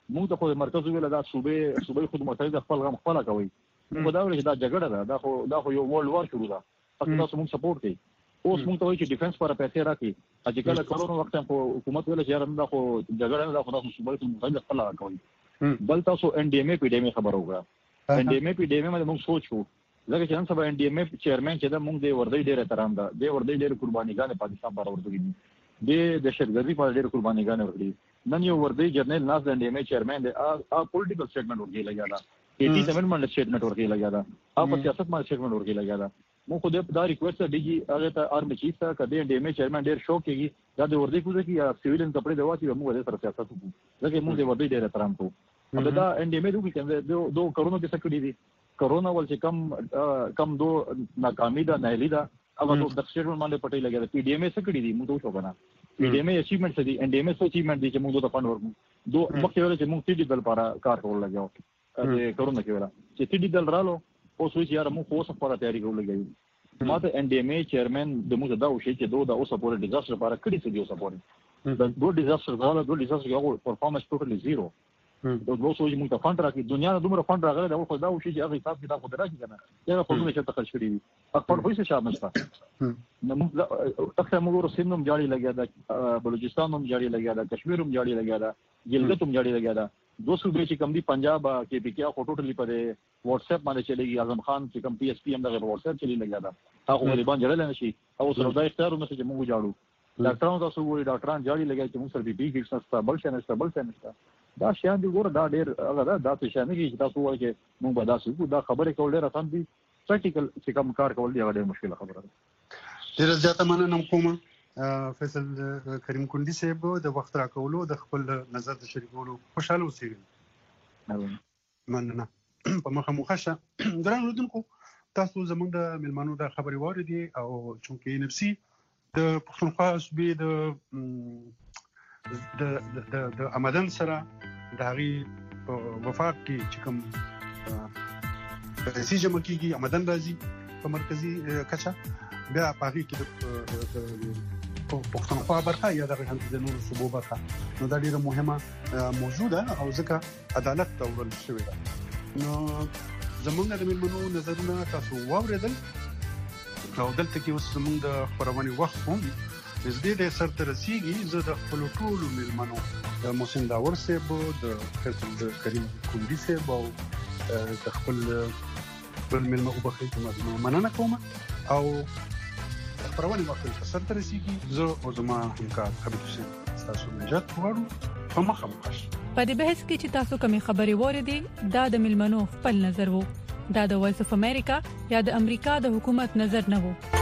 موږ ته خو مرکز ویل دا صوبې صوبې خود متحده خپل غم خپل کوي موږ دا ویل چې دا جګړه ده دا خو دا خو یو ورلد وار شروع ده تاسو موږ سپورټ کوي اوس موږ ته وایي چې ډیفنس پر پیسې راکړي چې کله کرونا وخت په حکومت ویل چې یار دا خو جګړه ده خو تاسو صوبې خود متحده خپل کوي بل تاسو ان ډي ام اي پی ډي ام اي خبر وکړه ان ډي ام اي پی ډي ام اي باندې موږ سوچ کوو ځکه چې نن سبا ان ډي ام اي چیرمن چې دا موږ د وردی ډېر احترام ده د وردی ډېر قربانيګان پاکستان پر ورته دي د دهشتګردي پر ډېر قربانيګان ورکړي نن یو وردی جرنل ناز د ان ډي ام اي چیرمن دی ا پولیټیکل سټیټمنټ ورکړي لګیا دا ایټي سیمنټ سټیټمنٹ ورکړي لګیا دا ا په سیاست باندې سټیټمنٹ ورکړي لګیا دا موږ خو د دا ریکوست دیږي هغه ته آرمي چیف ته کدی ان ډي ام اي چیرمن ډېر شوق کیږي دا د وردی کوزه کې سیویلن کپڑے دی واچي موږ د سر سیاست وکړو ځکه موږ د وردی ډېر احترام کوو دا ان ډي ام اي دوی کنده دو کرونا کې سکړي دي کرونا ول چې کم کم دو ناکامی دا نهلی دا هغه د سټیټمنټ باندې پټي لګیا دا پی ډي ام اي سکړي دي موږ شو کنه پی ډي ام اي اچیومنټ دي ان ډي ام اي اچیومنټ دي چې موږ د فند ورکو دو مخکې ویل چې موږ ټي ډي بل لپاره کار کول لګیاو د کرونا کې ویل چې ټي ډي بل رالو او سوي چې یار موږ اوس لپاره تیاری کول لګیاو ماته ان ډي ام اي چیرمن د موږ دا وشي چې دو دا اوس لپاره ډیزاستر لپاره کړي څه دی اوس لپاره دا دو ډیزاستر دا دو ډیزاستر یو پرفارمنس ټوټلی زیرو د دوه سوي موږ ته فند راکې دنیا د دومره فند راغلی دا خو دا وشي چې هغه حساب کتاب خو دراشي کنه دا په کومه چې تخل شړي دي خپل خو څه شامل نشته نو موږ تاسو موږ رسیم نوم جاری لګیا دا بلوچستان نوم جاری لګیا دا کشمیر نوم جاری لګیا دا ګلګت نوم جاری لګیا دا دو صوبې چې کم دي پنجاب کې پی کې خو ټوټلی په واتس اپ باندې چلیږي اعظم خان چې کم پی ایس پی هم دغه واتس اپ چلی لګیا دا هغه غریبان جوړل نه شي او سره دا اختیارونه چې موږ جاړو ډاکټرانو تاسو وایي ډاکټران جاری لګیا چې موږ سره بي بي کیټس نشته بل څه نشته بل څه نشته دا شان دی ګوره دا ډېر هغه دا دا څه شان کې چې تاسو وایي چې موږ به دا څه دا خبره کول ډېر آسان دي پریکټیکل چې کوم کار کول دی هغه ډېر مشکل خبره ده ډېر زیاته مننه کوم فیصل کریم کندي صاحب د وخت راکولو د خپل نظر د شریکولو خوشاله اوسئ مننه په مخه مخشه درن ودونکو تاسو زموږ د ملمانو د خبري واردي او چونکې نفسي د پښتونخوا صوبې د د د د آمدن سره د هغې په وفاق کې چې کوم پیسې جمع کېږي آمدن راځي په مرکزي کچه بیا په هغې کې د پښتونخوا برخه یا دغه هم د نورو صوبو برخه نو دا ډېره مهمه موضوع ده او ځکه عدالت ته وړل شوې ده نو زموږ د مېلمنو نظرونه تاسو واورېدل او دلته کې اوس زموږ د خپرونې وخت هم نږدې دی سر ته رسېږي زه د خپلو ټولو مېلمنو د محسن داور صاحب د فیصل د کریم کندي صاحب او د خپل خپل مېلمه وبخښئ چې مننه کوم او خپرونې وخت ته سر ته رسېږي زه او زما همکار حبیب حسین ستاسو نجات غواړو په مخه مخشه په دې بحث کې چې تاسو کومې خبرې واورېدې دا د مېلمنو خپل نظر وو دا د وایس اف امریکا یا د امریکا د حکومت نظر نه وو